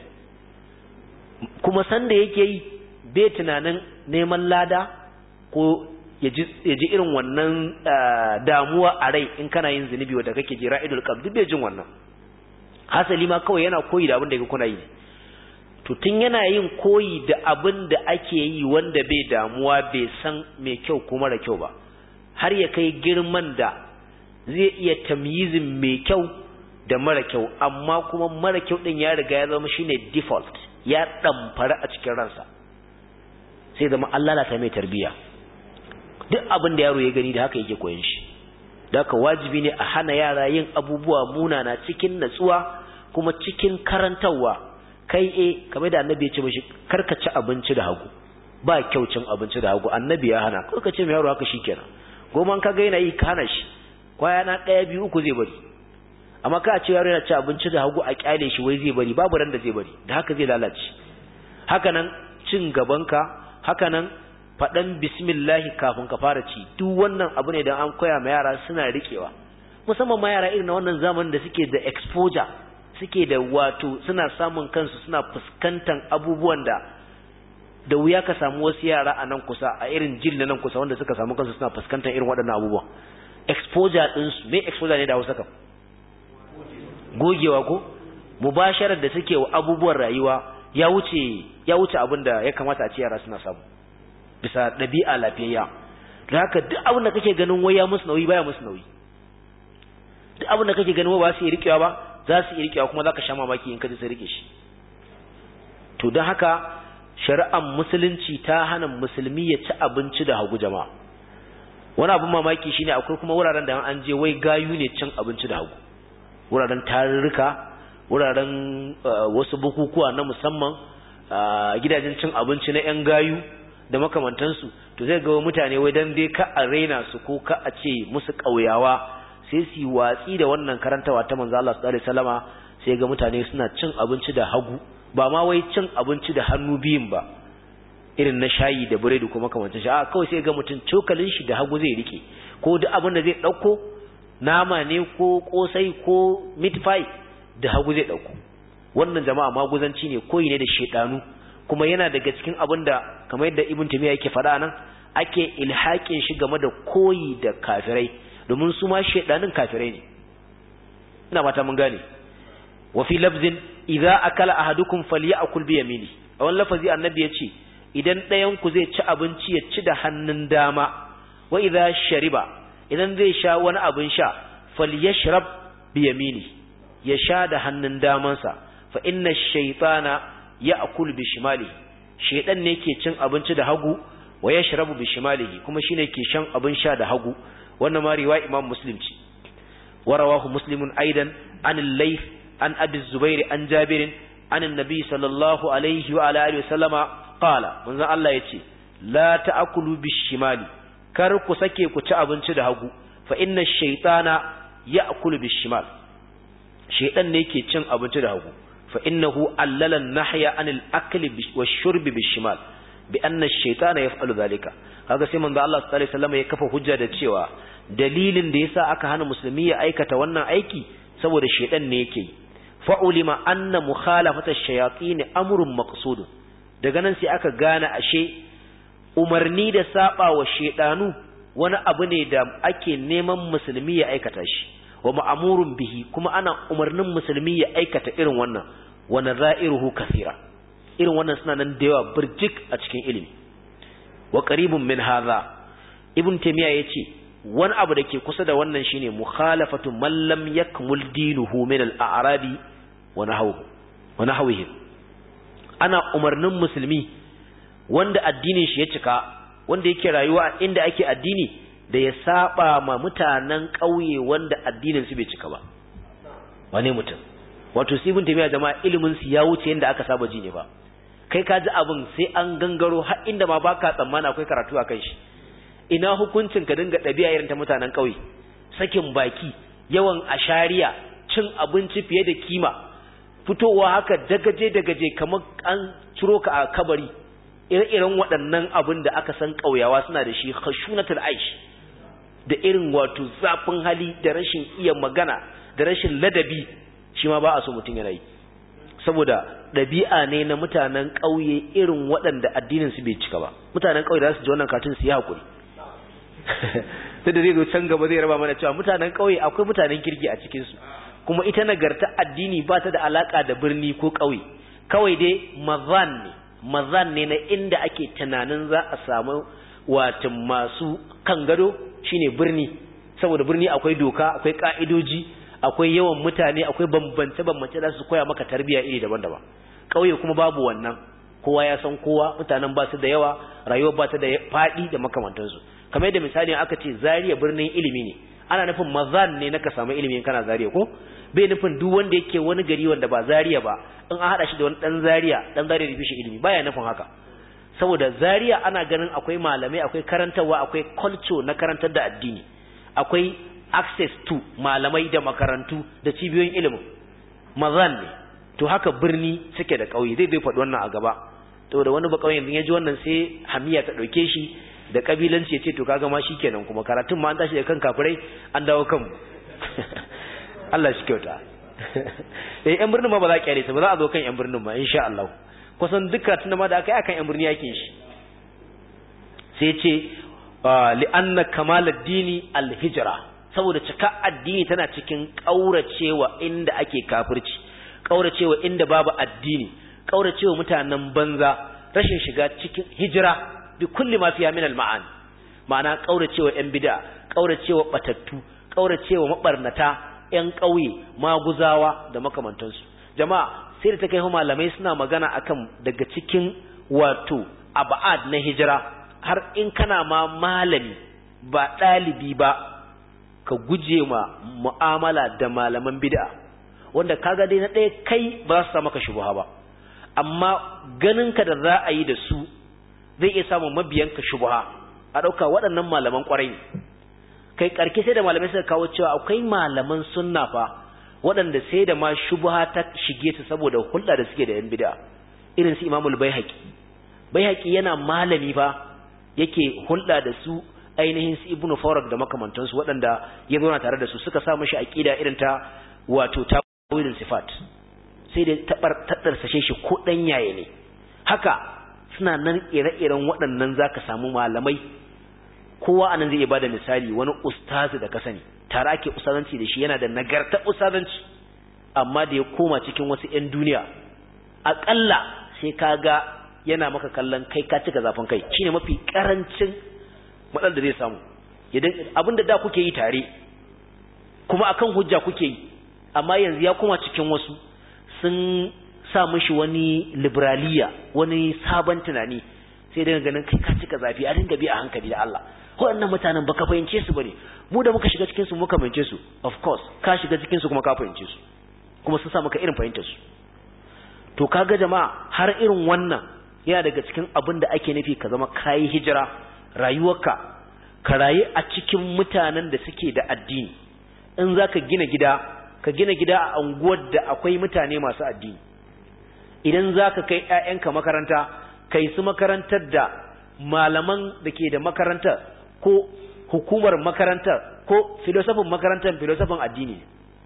Kuma san da yake yi bai tunanin neman lada ko ya ji irin wannan damuwa a rai in kana yin zunubi wanda kake ji ra'idul qalb, duk bai jin wannan. Hasali ma kawai yana koyi da abin da yake kuna yi. To tun yana yin koyi da abin da ake yi wanda bai damuwa, bai san mai kyau ko mara kyau ba, har ya kai girman da zai iya tamyizin mai kyau da mara kyau, amma kuma mara kyau din ya riga ya zama shine default, ya damfara a cikin ransa, sai zama Allah lalata mai tarbiya. Duk abin da yaro ya gani da haka yake koyon shi. Da haka wajibi ne a hana yara yin abubuwa munana cikin natsuwa kuma cikin karantarwa. Kai eh kamar da annabi ya ce mishi karka ci abinci da hagu, ba kyau cin abinci da hagu, annabi ya hana. Ko ka ce mai yaro haka shikenan, goma ka ga yana yi ka hana shi, kwaya na daya biyu uku zai bari. Amma ka ce yaro yana ci abinci da hagu a kyale shi wai zai bari, babu ran da zai bari, da haka zai lalace. Haka nan cin gabanka, haka nan faɗan bismillahi kafin ka fara ci, duk wannan abu ne da an koya ma yara suna rikewa, musamman ma yara irin na wannan zamanin da suke da exposure, suke da wato suna samun kansu suna fuskantar abubuwan da da wuya ka samu wasu yara a nan kusa, a irin jil na nan kusa wanda suka samu kansu suna fuskantar irin waɗannan abubuwan. Exposure ɗinsu, me exposure ne da Hausa kam? Gogewa ko? Mubasharar da suke wa abubuwan rayuwa ya wuce ya wuce abin da ya kamata a ce yara suna samu bisa ɗabi'a lafiyayya. Da haka duk abin da kake ganin wai ya musu nauyi baya musu nauyi, duk abin da kake ganin wai ba su yi rikewa ba za su iya rikewa kuma zaka sha mamaki in ka ji su rike shi. To don haka shari'ar musulunci ta hana musulmi ya ci abinci da hagu jama'a. Wani abin mamaki shine akwai kuma wuraren da an je wai gayu ne cin abinci da hagu, wuraren tarurruka, wuraren wasu bukukuwa na musamman, gidajen cin abinci na yan gayu da makamantansu. To zai ga mutane wai dan dai ka a raina su ko ka a ce musu ƙauyawa sai su yi watsi da wannan karantawa ta manzo Allah sallallahu alaihi wasallama, sai ga mutane suna cin abinci da hagu, ba ma wai cin abinci da hannu biyun ba irin na shayi da biredi kuma kamancin shi, a kawai sai ga mutum cokalin shi da hagu zai rike, ko duk abin da zai dauko nama ne ko kosai ko meat pie da hagu zai dauko. Wannan jama'a maguzanci ne, koyi ne da shedanu, kuma yana daga cikin abin da kamar yadda Ibn Taymiyyah yake faɗa nan ake ilhakin shi game da koyi da kafirai, domin su ma shedanin kafirai ne. Ina fata mun gane. Wa fi lafzin idza akala ahadukum falyakul bi yamini, a wannan lafazi annabi ya ce idan ɗayan ku zai ci abinci ya ci da hannun dama, wa idza shariba, idan zai sha wani abin sha falyashrab bi yamini, ya sha da hannun damansa, fa inna ash-shaytana ya'kul bi shimalihi, shaytan ne ke cin abinci da hagu, wa yashrabu bi shimalihi, kuma shine ke shan abin sha da hagu. Wannan ma riwaya Imam Muslim ce. Wa rawahu Muslimun aidan an al-Layth an Abi Zubair an Jabir an an-nabi sallallahu alaihi wa ala alihi wa sallama qala, manzo Allah yace la ta'kulu bi shimali, kar ku sake ku ci abinci da hagu, fa inna ash-shaytana ya'kulu bi shimal, shaytan ne ke cin abinci da hagu. fa innahu allala an-nahya anil akli wash-shurbi bish-shimal bi anna ash-shaytana yaf'alu dhalika. Kaga sai manzo Allah sallallahu alaihi wasallam ya kafa hujja da cewa dalilin da yasa aka hana musulmi ya aikata wannan aiki saboda shaytan ne yake. Fa ulima anna mukhalafata ash-shayatin amrun maqsud. Daga nan sai aka gane ashe umarni da saba wa shaytanu wani abu ne da ake neman musulmi ya aikata shi, wa ma'amurun bihi, kuma ana umarnin musulmi ya aikata irin wannan, wa nadha'iruhu kathira. Irin wannan suna nan da yawa burjik a cikin ilimi. Wa qaribun min hadha, Ibn Taymiyyah yace wani abu da ke kusa da wannan shine mukhalafatu man lam yakmul dinuhu min al-a'rabi wa nahwu wa nahwihi. Ana umarnin musulmi wanda addinin shi ya cika, wanda yake rayuwa inda ake addini, da ya saba ma mutanen ƙauye wanda addinin su bai cika ba. Wane mutum? Wato Ibn Taymiyyah jama'a ilimin su ya wuce yanda aka saba ji ne ba. Kai ka ji abin sai an gangaro har inda ma baka tsammana akwai karatu akan shi. Ina hukuncin ka dinga ɗabi'a irin ta mutanen ƙauye? Sakin baki, yawan ashariya, cin abinci fiye da kima, fitowa haka dagaje dagaje kamar an ciro ka a kabari. Ire-iren waɗannan abin da aka san ƙauyawa suna da shi, khashunatul aish, da irin wato zafin hali da rashin iya magana da rashin ladabi, shi ma ba a so mutum yana yi, saboda ɗabi'a ne na mutanen ƙauye irin waɗanda addinin su bai cika ba. Mutanen ƙauye da su ji wannan katin su yi hakuri. Sai da zai zo can gaba zai raba mana cewa mutanen ƙauye akwai mutanen kirki a cikin su, kuma ita nagarta addini ba ta da alaka da birni ko ƙauye. Kawai dai mazan ne mazan ne na inda ake tunanin za a samu wato masu kan gado shine birni, saboda birni akwai doka, akwai ka'idoji, akwai yawan mutane, akwai bambance-bambance da su koya maka tarbiyya iri daban-daban. Ƙauye kuma babu wannan, kowa ya san kowa, mutanen ba su da yawa, rayuwa ba ta da faɗi da makamantansu. Kamar yadda misali aka ce Zaria birnin ilimi ne, ana nufin mazan ne na ka samu ilimi kana Zaria ko? Bai nufin duk wanda yake wani gari wanda ba Zaria ba, in an haɗa shi da wani ɗan Zaria, ɗan Zaria da bishi ilimi, baya nufin haka. Saboda Zaria ana ganin akwai malamai, akwai karantarwa, akwai culture na karantar da addini, akwai access to malamai da makarantu da cibiyoyin ilimin. Mazan ne. To haka birni suke da ƙauye, zai zai faɗi wannan a gaba. To da wani ba ƙauyen ya ji wannan sai hamiya ta ɗauke shi da kabilanci ya ce to kaga ma shikenan, kuma karatun ma an tashi da kan kafirai an dawo kanmu. Allah shi kyauta. Eh yan birnin ma ba za a kyale su ba, za a zo kan yan birnin ma insha Allah. Kusan duk karatun ma da aka yi akan yan birni yakin shi. Sai ce li anna kamal ad-dini al-hijra, saboda cika addini tana cikin kauracewa inda ake kafirci, kauracewa inda babu addini, kauracewa mutanen banza, rashin shiga cikin hijira bi kulli ma fiha min al-ma'ani. Ma'ana kauracewa yan bid'a, kauracewa batattu, kauracewa mabarnata, ƴan ƙauye maguzawa da makamantansu jama'a sai da ta kai malamai suna magana akan daga cikin wato ab'ad na hijira har in kana ma malami ba ɗalibi ba ka guje ma mu'amala da malaman bid'a wanda kaga dai na ɗaya kai ba za su sa maka shubha ba amma ganinka da za a yi da su zai iya samun mabiyanka shubha a ɗauka waɗannan malaman ƙwarai ne kai ƙarke sai da malamai suka kawo cewa akwai malaman sunna fa waɗanda sai da ma shubha ta shige su saboda hulɗa da suke da yan bid'a irin su Imamul Baihaqi Baihaqi yana malami fa yake hulɗa da su ainihin su Ibn Farak da makamantansu waɗanda ya zauna tare da su suka sa mashi aqida irin ta wato tawilin sifat sai da tabar tattarsashe shi ko dan yaye ne haka suna nan ire-iren waɗannan zaka samu malamai kowa anan zai bada misali wani ustazi da ka sani tare ake ustazanci da shi yana da nagarta ustazanci amma da ya koma cikin wasu ƴan duniya aƙalla sai kaga yana maka kallon kai ka cika zafin kai shine mafi karancin matsalar da zai samu idan abinda da kuke yi tare kuma akan hujja kuke yi amma yanzu ya koma cikin wasu sun sa mishi wani liberaliya wani sabon tunani sai daga ganin kai ka cika zafi a dinga bi a hankali da Allah waɗannan mutanen baka fahimce su bane mu da muka shiga cikin su muka fahimce su of course ka shiga cikin su kuma ka fahimce su kuma sun sa maka irin fahimtar su to kaga jama'a har irin wannan yana daga cikin abin da ake nufi ka zama kai hijira rayuwarka ka rayu a cikin mutanen da suke da addini in zaka gina gida ka gina gida a unguwar da akwai mutane masu addini idan zaka kai ƴaƴanka makaranta kai su makarantar da malaman da ke da makarantar ko hukumar makarantar ko filosofin makarantar filosofin addini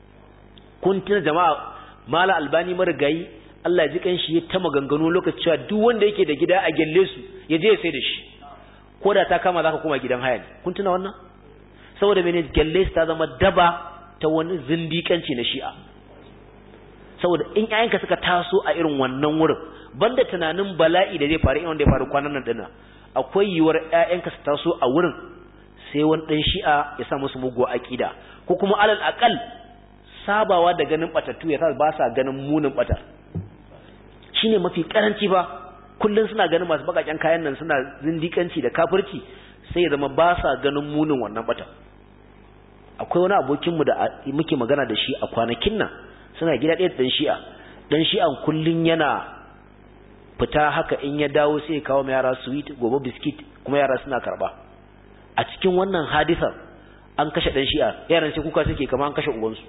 kun tuna jama'a mala albani marigayi Allah ya ji kanshi ya ta maganganu lokaci cewa duk wanda yake da gida a gelle su ya je ya sai da shi ko da ta kama zaka koma gidan haya ne kun tuna wannan saboda mene gelle su ta zama daba ta wani zindikanci na shi'a saboda in ƴaƴanka suka taso a irin wannan wurin banda tunanin bala'i da zai faru in wanda ya faru kwanan nan dinnan akwai yiwuwar ƴaƴanka su taso a wurin sai wani dan shi'a ya sa musu muguwa aqida ko kuma alal aqal sabawa da ganin batattu ya sa ba sa ganin munin batar shine mafi karanci ba kullun suna ganin masu bakakken kayan nan suna zindikanci da kafirci sai ya zama ba sa ganin munin wannan batar akwai wani abokin mu da muke magana da shi a kwanakin nan suna gida ɗaya dan shi'a dan shi'an kullun yana fita haka in ya dawo sai ya kawo ma yara sweet gobe biskit kuma yara suna karba a cikin wannan hadisar an kashe dan shi'a yaran sai kuka suke kamar an kashe ubansu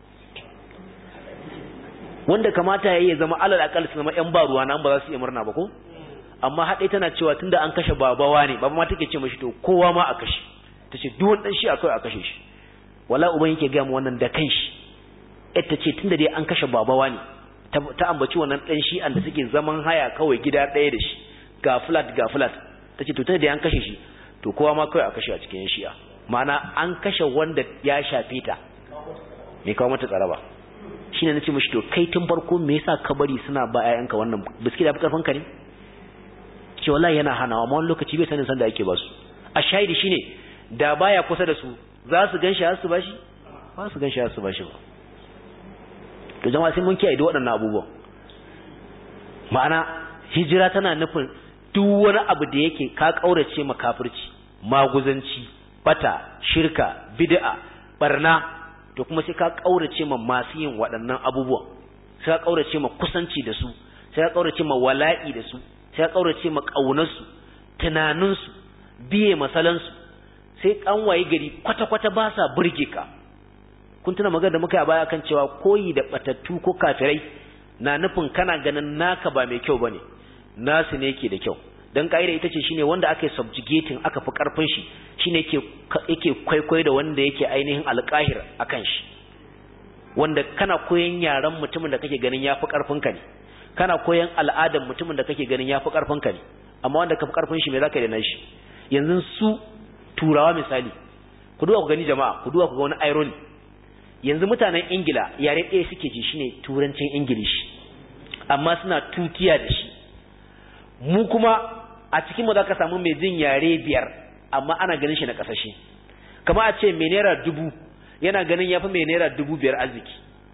wanda kamata yayi zama alal akal su zama yan baruwa nan ba za su iya murna ba ko amma hadai tana cewa tunda an kashe babawa ne baba ma take ce mashi to kowa ma a kashe tace duk wani dan shi'a kai a kashe shi wala uban yake ga mu wannan da kanshi ita ce tunda dai an kashe babawa ne ta ambaci wannan dan shi'an da suke zaman haya kawai gida ɗaya da shi ga flat ga flat tace to tunda dai an kashe shi to kowa ma kawai a kashe a cikin shi'a ma'ana an kashe wanda ya shafe ta me kawo mata tsaraba shine nace mishi to kai tun farko me yasa ka bari suna ba ƴaƴanka wannan biski da karfin ka ne ce wallahi yana hanawa amma wani lokaci bai sanin san da ake ba su a shahidi shine da baya kusa da su za su ganshi har su bashi ba su ganshi har su bashi ba to jama'a sai mun kiyaye da waɗannan abubuwan ma'ana hijira tana nufin duk wani abu da yake ka kaurace ma kafirci maguzanci bata shirka bid'a barna to kuma sai ka kaurace ma masu yin waɗannan abubuwan sai ka kaurace ma kusanci da su sai ka kaurace ma wala'i da su sai ka kaurace ma kaunar su tunanin su biye masalan su sai kan waye gari kwata kwata ba sa burge ka kun tuna magana da muka yi a baya kan cewa koyi da batattu ko kafirai na nufin kana ganin naka ba mai kyau bane nasu ne yake da kyau dan kaida ita ce shine wanda aka subjugating aka fi karfin shi shine yake yake kwaikwayo da wanda yake ainihin alqahir akan shi wanda kana koyan yaran mutumin da kake ganin yafi karfin ka ne kana koyan al'adan mutumin da kake ganin yafi karfin ka ne amma wanda ka fi karfin shi me zaka yi da nashi yanzu su turawa misali ku duba ku gani jama'a ku duba ku ga wani irony yanzu mutanen Ingila yare ɗaya suke ji shine turancin Ingilishi amma suna tutiya da shi mu kuma a cikin mu zaka samu mai jin yare biyar amma ana ganin shi na kasashe kamar a ce mai naira dubu yana ganin yafi mai naira dubu biyar arziki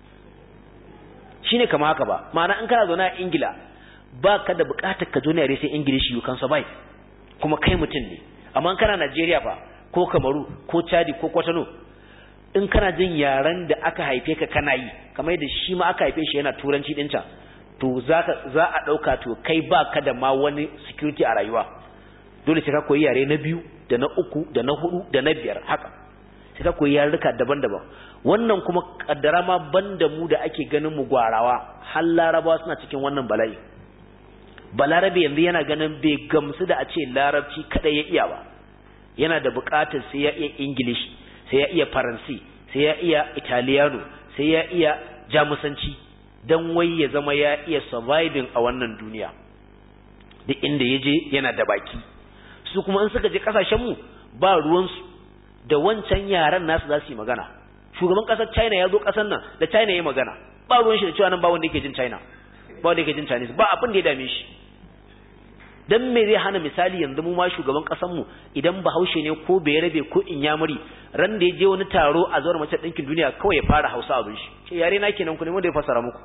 shine kamar haka ba ma'ana in kana zauna a Ingila baka da bukatar ka zo ne yare sai English you can survive kuma kai mutum ne amma in kana Najeriya fa ko Kamaru ko Chadi ko Kwatano in kana jin yaran da aka haife ka kana yi kamar yadda shi ma aka haife shi yana turanci dinta to zaka za a dauka to kai baka da ma wani security a rayuwa dole sai ka koyi yare na biyu da na uku da na hudu da na biyar haka sai ka koyi yaruka daban-daban wannan kuma kaddara ma banda mu da ake ganin mu gwarawa har larabawa suna cikin wannan bala'i balarabe yanzu yana ganin bai gamsu da a ce larabci kadai ya iya ba yana da bukatar sai ya iya english sai ya iya faransi sai ya iya italiano sai ya iya jamusanci dan wai ya zama ya iya surviving a wannan duniya duk inda yaje yana da baki su kuma in suka je kasashen mu ba ruwan su da wancan yaran nasu za su yi magana shugaban kasar China ya zo kasar nan da China ya magana ba ruwan shi da cewa nan ba wanda yake jin China ba wanda yake jin Chinese ba abin da ya dame shi dan me zai hana misali yanzu mu ma shugaban kasar mu idan Bahaushe ne ko Bayarabe ko Inyamuri ran da ya je wani taro a zuwar mace dinkin duniya kawai ya fara Hausa abin shi ce yare na kenan ku ne wanda ya fasara muku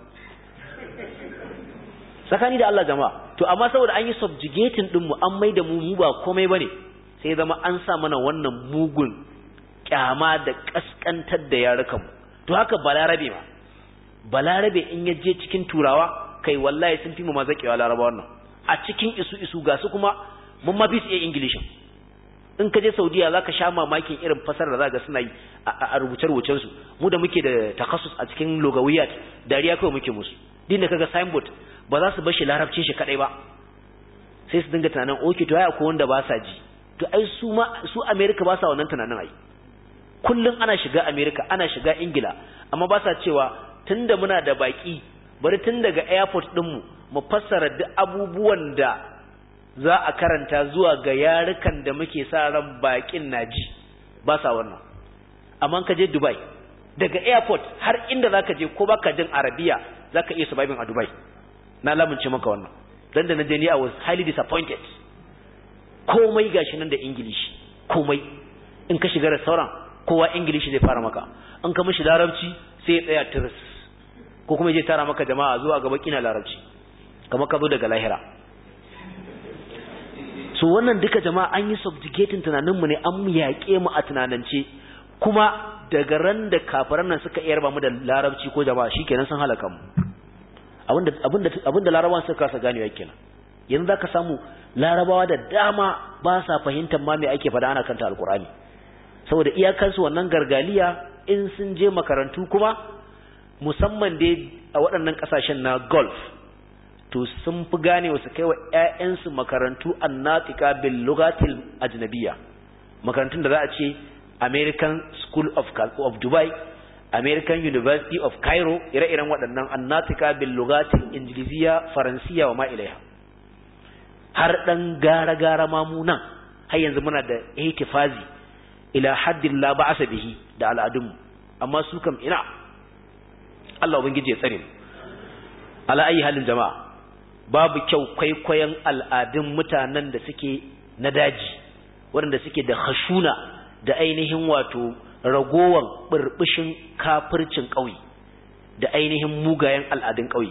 sakani da Allah jama'a to amma saboda an yi subjugating din mu an maida mu mu ba komai bane sai zama an sa mana wannan mugun kyama da kaskantar da yarukan mu to haka Balarabe ma Balarabe in ya je cikin turawa kai wallahi sun fi mu mazakewa Larabawa wannan a cikin isu isu ga su kuma mun ma fi su iya English in ka je Saudiya zaka sha mamakin irin fasar da zaka suna yi a rubuce rubucen su mu da muke da takassus a cikin lugawiyat dariya kawai muke musu din da kaga signboard ba za su bar shi larabcin shi kadai ba sai su dinga tunanin okay to ai akwai wanda ba sa ji to ai su ma su America ba sa wannan tunanin ai kullun ana shiga America ana shiga Ingila amma ba sa cewa tunda muna da baki bari tun daga airport din mu mu fassara duk abubuwan da za a karanta zuwa ga yarukan da muke sa ran bakin naji ba sa wannan amma ka je Dubai daga airport har inda zaka je ko baka jin Arabiya zaka iya surviving a Dubai na lamunce maka wannan dan da na je ni I was highly disappointed komai gashi nan da English komai in ka shiga restaurant kowa English zai fara maka in ka mishi larabci sai ya tsaya tiris ko kuma je tara maka jama'a zuwa ga baki na larabci kamar ka zo daga lahira so wannan duka jama'a an yi subjugating tunaninmu ne an yaƙe mu a tunanance kuma daga ran da kafiran nan suka iya raba mu da larabci ko jama'a shikenan sun halaka mu abinda abinda abinda larabawan suka kasa ganewa kenan yanzu zaka samu larabawa da dama ba sa fahimtar ma me ake faɗa ana kanta alkurani saboda iyakansu wannan gargaliya in sun je makarantu kuma musamman dai a waɗannan ƙasashen na Gulf to sun fi gane wasu kai wa ƴaƴansu makarantu annatika bil lugatil ajnabiyya makarantun da za a ce American School of of Dubai American University of Cairo ire-iren waɗannan annatika bil lugatil injiliziya faransiya wa ma ilaiha har dan gara-gara mamu nan har yanzu muna da ihtifazi ila haddin la ba'asa bihi da al'adun amma su kam ina Allah ubangiji ya tsare mu ala ayi halin jama'a babu kyau kwaikwayon al'adun mutanen da suke na daji waɗanda suke da khashuna da ainihin wato ragowan burbushin kafircin ƙauye da ainihin mugayen al'adun ƙauye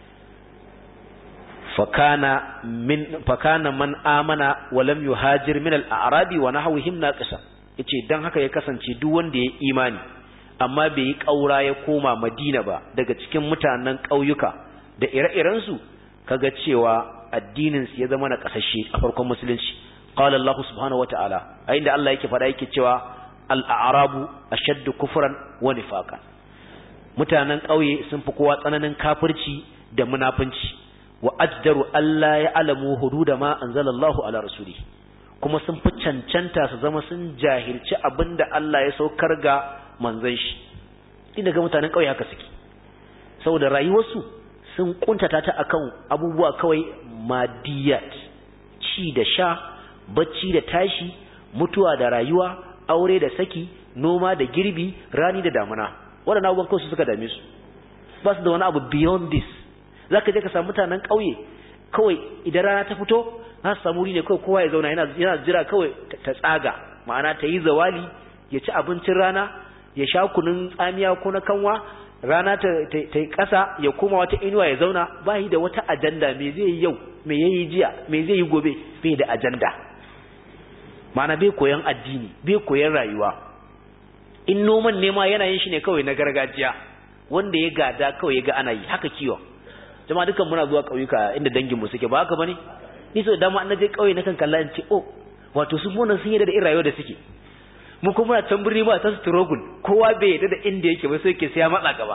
fakana min fakana man amana wa lam yuhajir min al-a'rabi wa nahwihim naqisa yace dan haka ya kasance duk wanda ya imani amma bai yi kaura ya koma Madina ba daga cikin mutanen ƙauyuka da ire-iren su kaga cewa addinin su ya zama na kasashe a farkon musulunci qala Allah subhanahu wataala a inda Allah yake fada yake cewa al-a'rabu ashaddu kufran wa nifaqan mutanen ƙauye sun fi kowa tsananin kafirci da munafunci wa ajdaru alla ya'lamu hududa ma anzalallahu ala rasuli kuma sun fi cancanta su zama sun jahilci abinda Allah ya saukar ga manzon shi din daga mutanen kauye haka suke saboda rayuwarsu sun kuntata ta akan abubuwa kawai madiyat ci da sha bacci da tashi mutuwa da rayuwa aure da saki noma da girbi rani da damuna waɗannan abubuwan kawai su suka dame su ba su da wani abu beyond this zaka je ka samu mutanen kauye kawai idan rana ta fito za su samu wuri ne kawai kowa ya zauna yana yana jira kawai ta tsaga ma'ana ta yi zawali ya ci abincin rana ya sha kunun tsamiya ko na kanwa rana ta ta kasa ya koma wata inuwa ya zauna bai da wata ajanda me zai yi yau me yayi jiya me zai yi gobe bai da ajanda mana bai koyan addini bai koyan rayuwa in noman ne ma yana yin shi ne kawai na gargajiya wanda ya gada kawai ya ga ana yi haka kiwon jama'a dukan muna zuwa kauyuka inda dangin mu suke ba haka bane ni so dama an je kauye na kan kalla in ce oh wato su mun sun yi da irin rayuwa da suke mu kuma can birni ba ta struggle kowa bai yadda da inda yake ba sai yake sai ya matsa gaba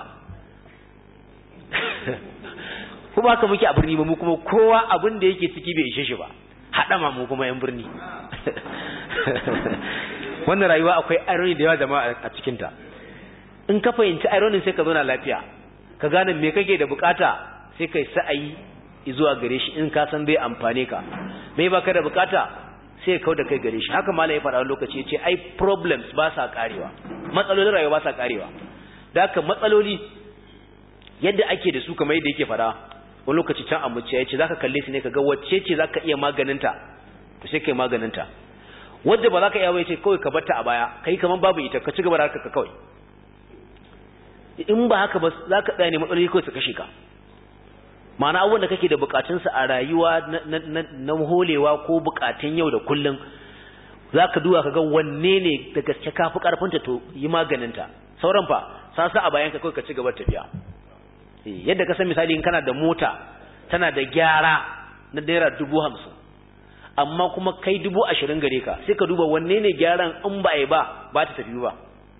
kuma haka muke a birni ba mu kuma kowa abin da yake ciki bai ishe shi ba hada ma mu kuma yan birni wannan rayuwa akwai irony da yawa jama'a a cikin ta in ka fahimci irony sai ka zauna lafiya ka gane me kake da bukata sai kai sa'ayi zuwa gare shi in ka san bai amfane ka me baka da bukata sai kau da kai gare shi haka malai ya faɗa wani lokaci yace ai problems ba sa karewa matsalolin rayuwa ba sa karewa da haka matsaloli yadda ake da su kamar yadda yake faɗa wani lokaci can a muciya yace zaka kalle su ne kaga wacce ce zaka iya maganinta to sai kai maganinta wanda ba zaka iya ba yace kawai ka barta a baya kai kaman babu ita ka ci gaba da haka kawai in ba haka ba zaka tsaya ne matsaloli kawai su kashe ka ma'ana abubuwan da kake da bukatunsa a rayuwa na holewa ko bukatun yau da kullum za ka duba ka ga wanne ne da gaske kafi karfinta to yi maganinta sauran fa sasa a bayan ka kawai ka ci gaba tafiya yadda ka san misali in kana da mota tana da gyara na naira dubu hamsin amma kuma kai dubu ashirin gare ka sai ka duba wanne ne gyaran in ba a yi ba ba ta tafi ba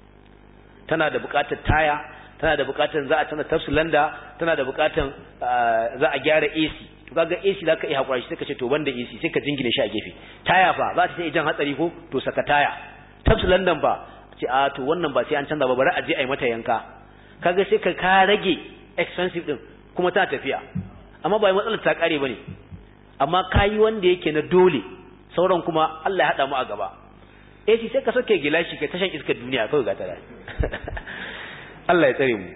tana da bukatar taya tana da bukatan za a tana tafsilanda tana da bukatan za a gyara A C to kaga A C zaka iya hakura shi sai ka ce to banda A C sai ka jingine shi a gefe taya fa za ta yi jan hatsari ko to saka taya tafsilandan fa ce a to wannan ba sai an canza ba bari a je a yi mata yanka kaga sai ka ka rage expensive din kuma ta tafiya amma ba matsalar ta kare bane amma kayi wanda yake na dole sauran kuma Allah ya hada mu a gaba A C sai ka soke gilashi kai tashan iskar duniya kawai ga tare Allah ya tsare mu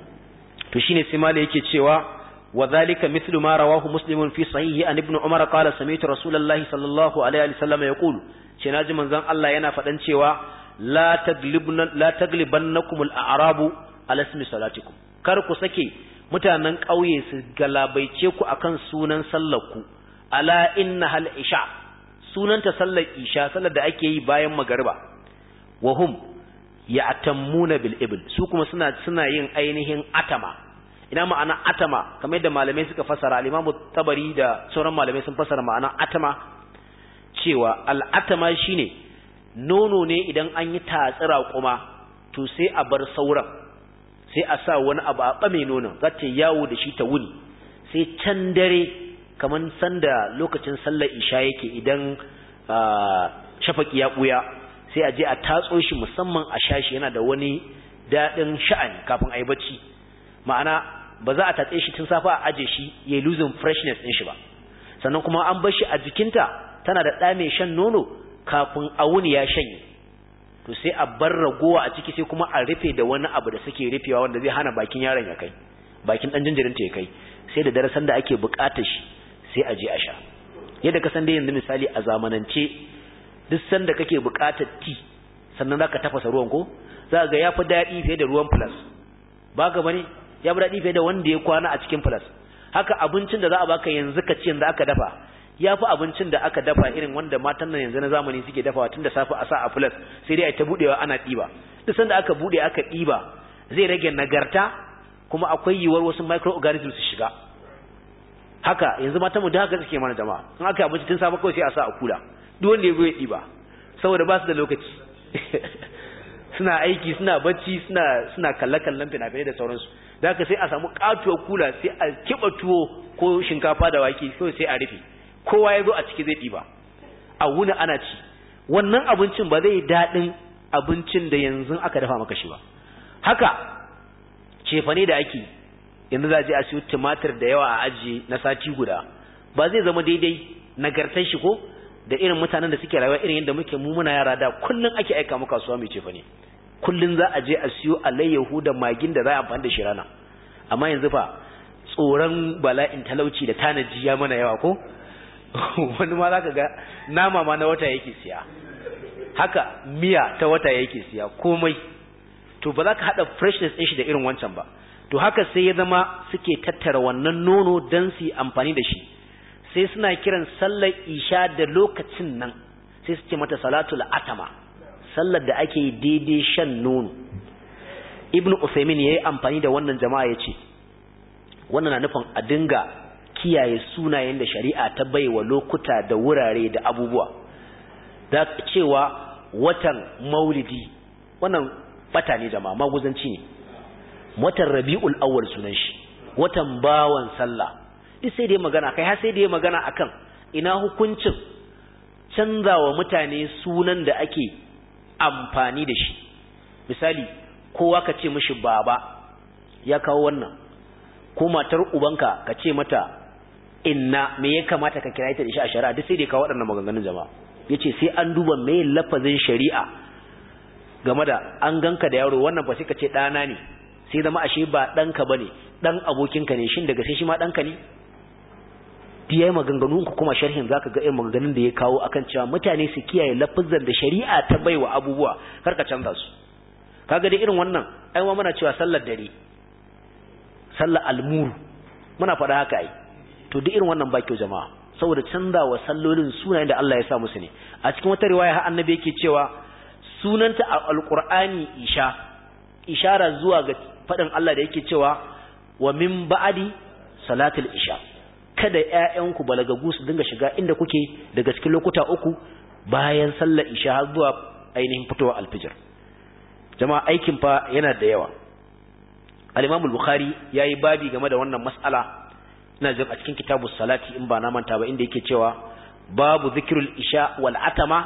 to shine sai mala yake cewa wa zalika mithlu ma rawahu muslimun fi sahihi an ibn umar qala sami'tu rasulullahi sallallahu alaihi wasallam yaqulu ce naji manzon Allah yana fadan cewa la taglibna la taglibannakum al-a'rabu ala ismi salatikum kar ku sake mutanen kauye su galabaice ku akan sunan sallarku ala innaha al-isha sunanta sallar isha sallar da ake yi bayan magariba wa hum ya'tammuna bil ibl su kuma suna suna yin ainihin atama ina ma'ana atama kamar yadda malamai suka fasara al-Imam Tabari da sauran malamai sun fasara ma'ana atama cewa al-atama shine nono ne idan an yi tatsira kuma to sai a bar sauran sai a sa wani abu a bame nonon za ta yawo da shi ta wuni sai can dare kaman sanda lokacin sallar isha yake idan shafaki ya buya sai a je a tatso shi musamman a shashi yana da wani daɗin sha'ani kafin a yi bacci ma'ana ba za a tatse shi tun safa a aje shi ya yi losing freshness ɗin shi ba sannan kuma an bar shi a jikinta tana da ɗa mai shan nono kafin a wuni ya shanye to sai a bar ragowa a ciki sai kuma a rufe da wani abu da suke rufewa wanda zai hana bakin yaron ya kai bakin ɗan jinjirinta ya kai sai da darasan da ake buƙatar shi sai a je a sha yadda ka san dai yanzu misali a zamanance duk sanda kake buƙatar tea sannan zaka tafasa ruwan ko za ga yafi dadi fiye da ruwan plus ba ga bane yafi dadi fiye da wanda ya kwana a cikin plus haka abincin da za a baka yanzu ka ci yanzu aka dafa yafi abincin da aka dafa irin wanda matan nan yanzu na zamani suke dafawa tun da safi a sa a plus sai dai ai ta budewa ana diba duk sanda aka bude aka diba zai rage nagarta kuma akwai yiwuwar wasu microorganisms su shiga haka yanzu matan mu da haka suke mana jama'a in aka abinci tun safi kawai sai a sa a kula duk wanda ya zo ya ɗiba saboda ba su da lokaci suna aiki suna bacci suna suna kalle-kallen fina-finai da sauransu da haka sai a samu katuwar kula sai a kiɓa tuwo ko shinkafa da wake sai sai a rufe kowa ya zo a ciki zai ɗiba a wuni ana ci wannan abincin ba zai daɗin abincin da yanzu aka dafa maka shi ba haka cefane da ake yanzu za a je a siyo tumatir da yawa a ajiye na sati guda ba zai zama daidai nagartar shi ko da irin mutanen da suke rayuwa irin yadda muke mu muna yara da kullun ake aika mu kasuwa mai cefa ne kullun za a je a siyo alayyahu da magin da za a amfani da shi rana amma yanzu fa tsoron bala'in talauci da tanaji ya mana yawa ko wani ma zaka ga nama ma na wata yake siya haka miya ta wata yake siya komai to ba za ka hada freshness din shi da irin wancan ba. To haka sai ya zama suke tattara wannan nono dan su amfani da shi, sai suna kiran sallar isha da lokacin nan sai su ce mata salatul atama, sallar da ake daidai shan nono. Ibn Usaymin yayi amfani da wannan jama'a yace wannan na nufin a dinga kiyaye sunayen da shari'a ta baiwa lokuta da wurare da abubuwa. Da cewa watan Maulidi wannan bata ne jama'a, maguzanci ne. Watan Rabiul Awwal sunan shi, watan bawan sallah. Duk sai dai magana kai har sai dai magana akan ina hukuncin canzawa mutane sunan da ake amfani da shi. Misali kowa ka ce mishi baba, ya kawo wannan, ko matar ubanka ka ce mata inna, me ya kamata ka kira ita da shi a shari'a? Duk sai dai kawo waɗannan maganganun jama'a. Yace sai an duba me lafazin shari'a game da an ganka da yaro wannan ba sai ka ce ɗana ne, sai zama ashe ba ɗanka bane, ɗan abokinka ne, shin daga sai shi ma ɗanka ne? Diya maganganun ku kuma sharhin zaka ga irin maganganun da ya kawo akan cewa mutane su kiyaye lafazan da shari'a ta baiwa abubuwa, kar ka canza su. Kaga da irin wannan ai ma muna cewa sallar dare, sallar almuru, muna faɗa haka ai. To duk irin wannan ba kyau jama'a, saboda canzawa sallolin sunayen da Allah ya sa musu ne. A cikin wata riwaya har annabi yake cewa sunanta a alqur'ani isha, ishara zuwa ga faɗin Allah da yake cewa wa min ba'di salatul isha, kada ƴaƴanku balagagu su dinga shiga inda kuke daga cikin lokuta uku bayan sallar isha har zuwa ainihin fitowar alfijir. Jama'a aikin fa yana da yawa. Al-Imam al-Bukhari yayi babi game da wannan mas'ala, ina jin a cikin kitabus salati in ba na manta ba, inda yake cewa babu zikrul isha wal atama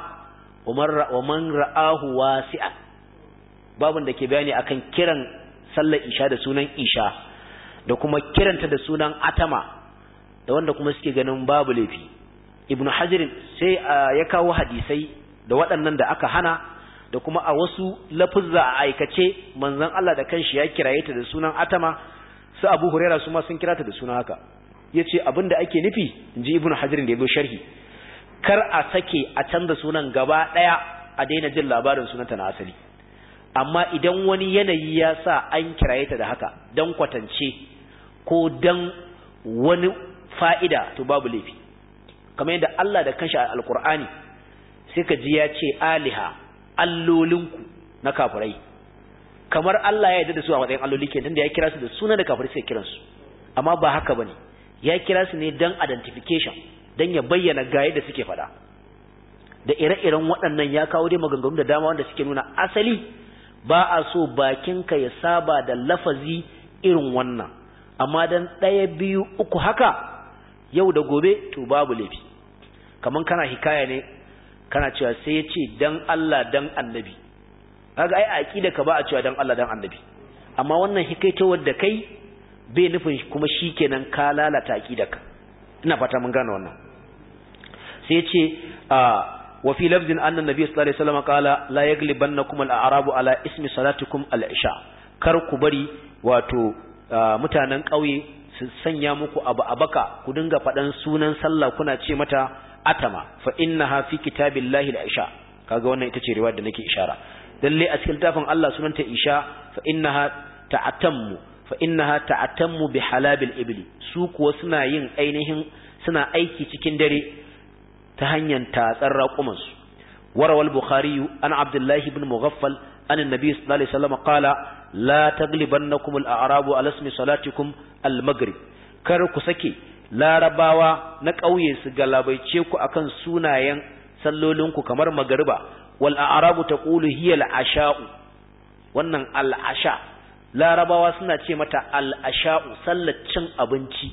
wa man ra'ahu wasi'an, babun da ke bayani akan kiran sallar isha da sunan isha da kuma kiranta da sunan atama, da wanda kuma suke ganin babu laifi. Ibn Hajar sai ya kawo hadisai da waɗannan da aka hana, da kuma a wasu lafuzza a aikace manzon Allah da kanshi ya kiraye ta da sunan atama, su Abu Huraira su ma sun kira ta da sunan haka. Yace abinda ake nufi, inji Ibn Hajar da yazo sharhi, kar a sake a canza sunan gaba daya a daina jin labarin sunanta na asali. Amma idan wani yanayi ya sa an kiraye ta da haka dan kwatance ko dan wani fa'ida, to babu laifi. Kamar yadda Allah da kanshi a Alkur'ani sai ka ji ya ce aliha, allolinku na kafirai, kamar Allah ya yarda da su a matsayin alloli kenan, da ya kira su da sunan da kafirai suke kiransu. Amma ba haka bane, ya kira su ne dan identification, dan ya bayyana ga yadda suke fada. Da ire-iren waɗannan ya kawo dai maganganu da dama wanda suke nuna asali ba a so bakinka ya saba da lafazi irin wannan, amma dan ɗaya biyu uku haka yau da gobe to babu laifi. Kaman kana hikaya ne kana cewa sai ya ce dan Allah dan annabi, kaga ai a aqida ka ba a cewa dan Allah dan annabi, amma wannan hikaitowar da kai bai nufin kuma shikenan ka lalata aqidarka. Ina fata mun gane wannan. Sai ya ce wa fi lafzin anna nabiy sallallahu alaihi wasallam qala la yaglibannakum al-a'rabu ala ismi salatikum al-isha, kar ku bari wato mutanen ƙauye su sanya muku abu abaka ku dinga faɗan sunan sallah kuna ce mata atama, fa innaha fi kitabillahi al-isha. Kaga wannan ita ce riwayar da nake ishara. Lalle a cikin littafin Allah sunanta isha, fa innaha ta'tammu fa innaha ta'tammu bi halabil ibli, su kuwa suna yin ainihin suna aiki cikin dare ta hanyar tatsar raqumansu. warawal bukhari an abdullah ibn mughaffal an annabi sallallahu alaihi wasallam qala la taglibannakum al-a'rabu ala ismi salatikum al-maghrib, kar ku sake larabawa na ƙauye su galabaice ku akan sunayen sallolinku kamar magriba. Wal a'rabu taqulu hiya al-asha'u, wannan al-asha larabawa suna ce mata al-asha'u, sallar cin abinci.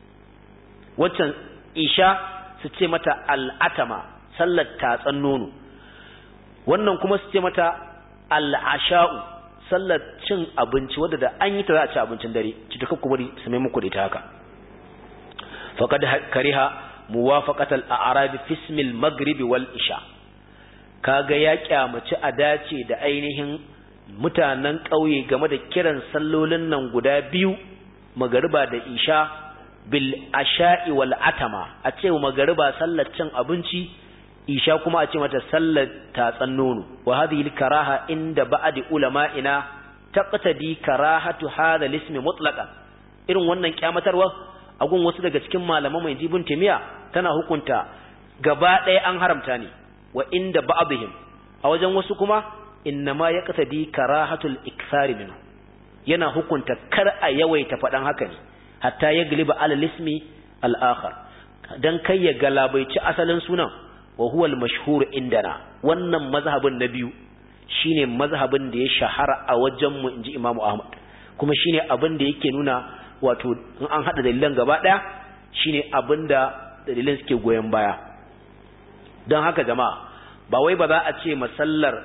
Waccan isha su ce mata al-atama, sallar tatsan nono. Wannan kuma su ce mata al-asha'u, sallar cin abinci wadda da an yi ta za a ci abincin dare, ci ta kakku bari su mai muku da ita haka. Faqad kariha muwafaqatal a'rabi fi ismil maghribi wal isha, kaga ya kyamaci a dace da ainihin mutanen ƙauye game da kiran sallolin nan guda biyu, magariba da isha, bil asha'i wal atama, a ce magariba sallar cin abinci, isha kuma a ce mata sallar tatsan nono. Wa hadhihi al karaha inda ba'd ulama'ina taqtadi karahatu hadha al-ism mutlaqan irin wannan kyamatarwa agun wasu daga cikin malaman mai jibin timiya tana hukunta gaba ɗaya an haramta ne wa inda ba'dihim a wajen wasu kuma innama yaqtadi karahatul ikthar minhu yana hukunta kar a yawaita fadan haka ne hatta ya galiba ala ismi al-akhar dan kai ya galabaici asalin sunan wa huwa al-mashhur indana wannan mazhabin na biyu shine mazhabin da ya shahara a wajen mu inji Imam Ahmad kuma shine abin da yake nuna wato in an hada dalilan gaba daya shine abinda dalilan suke goyen baya don haka jama'a ba wai ba za a ce masallar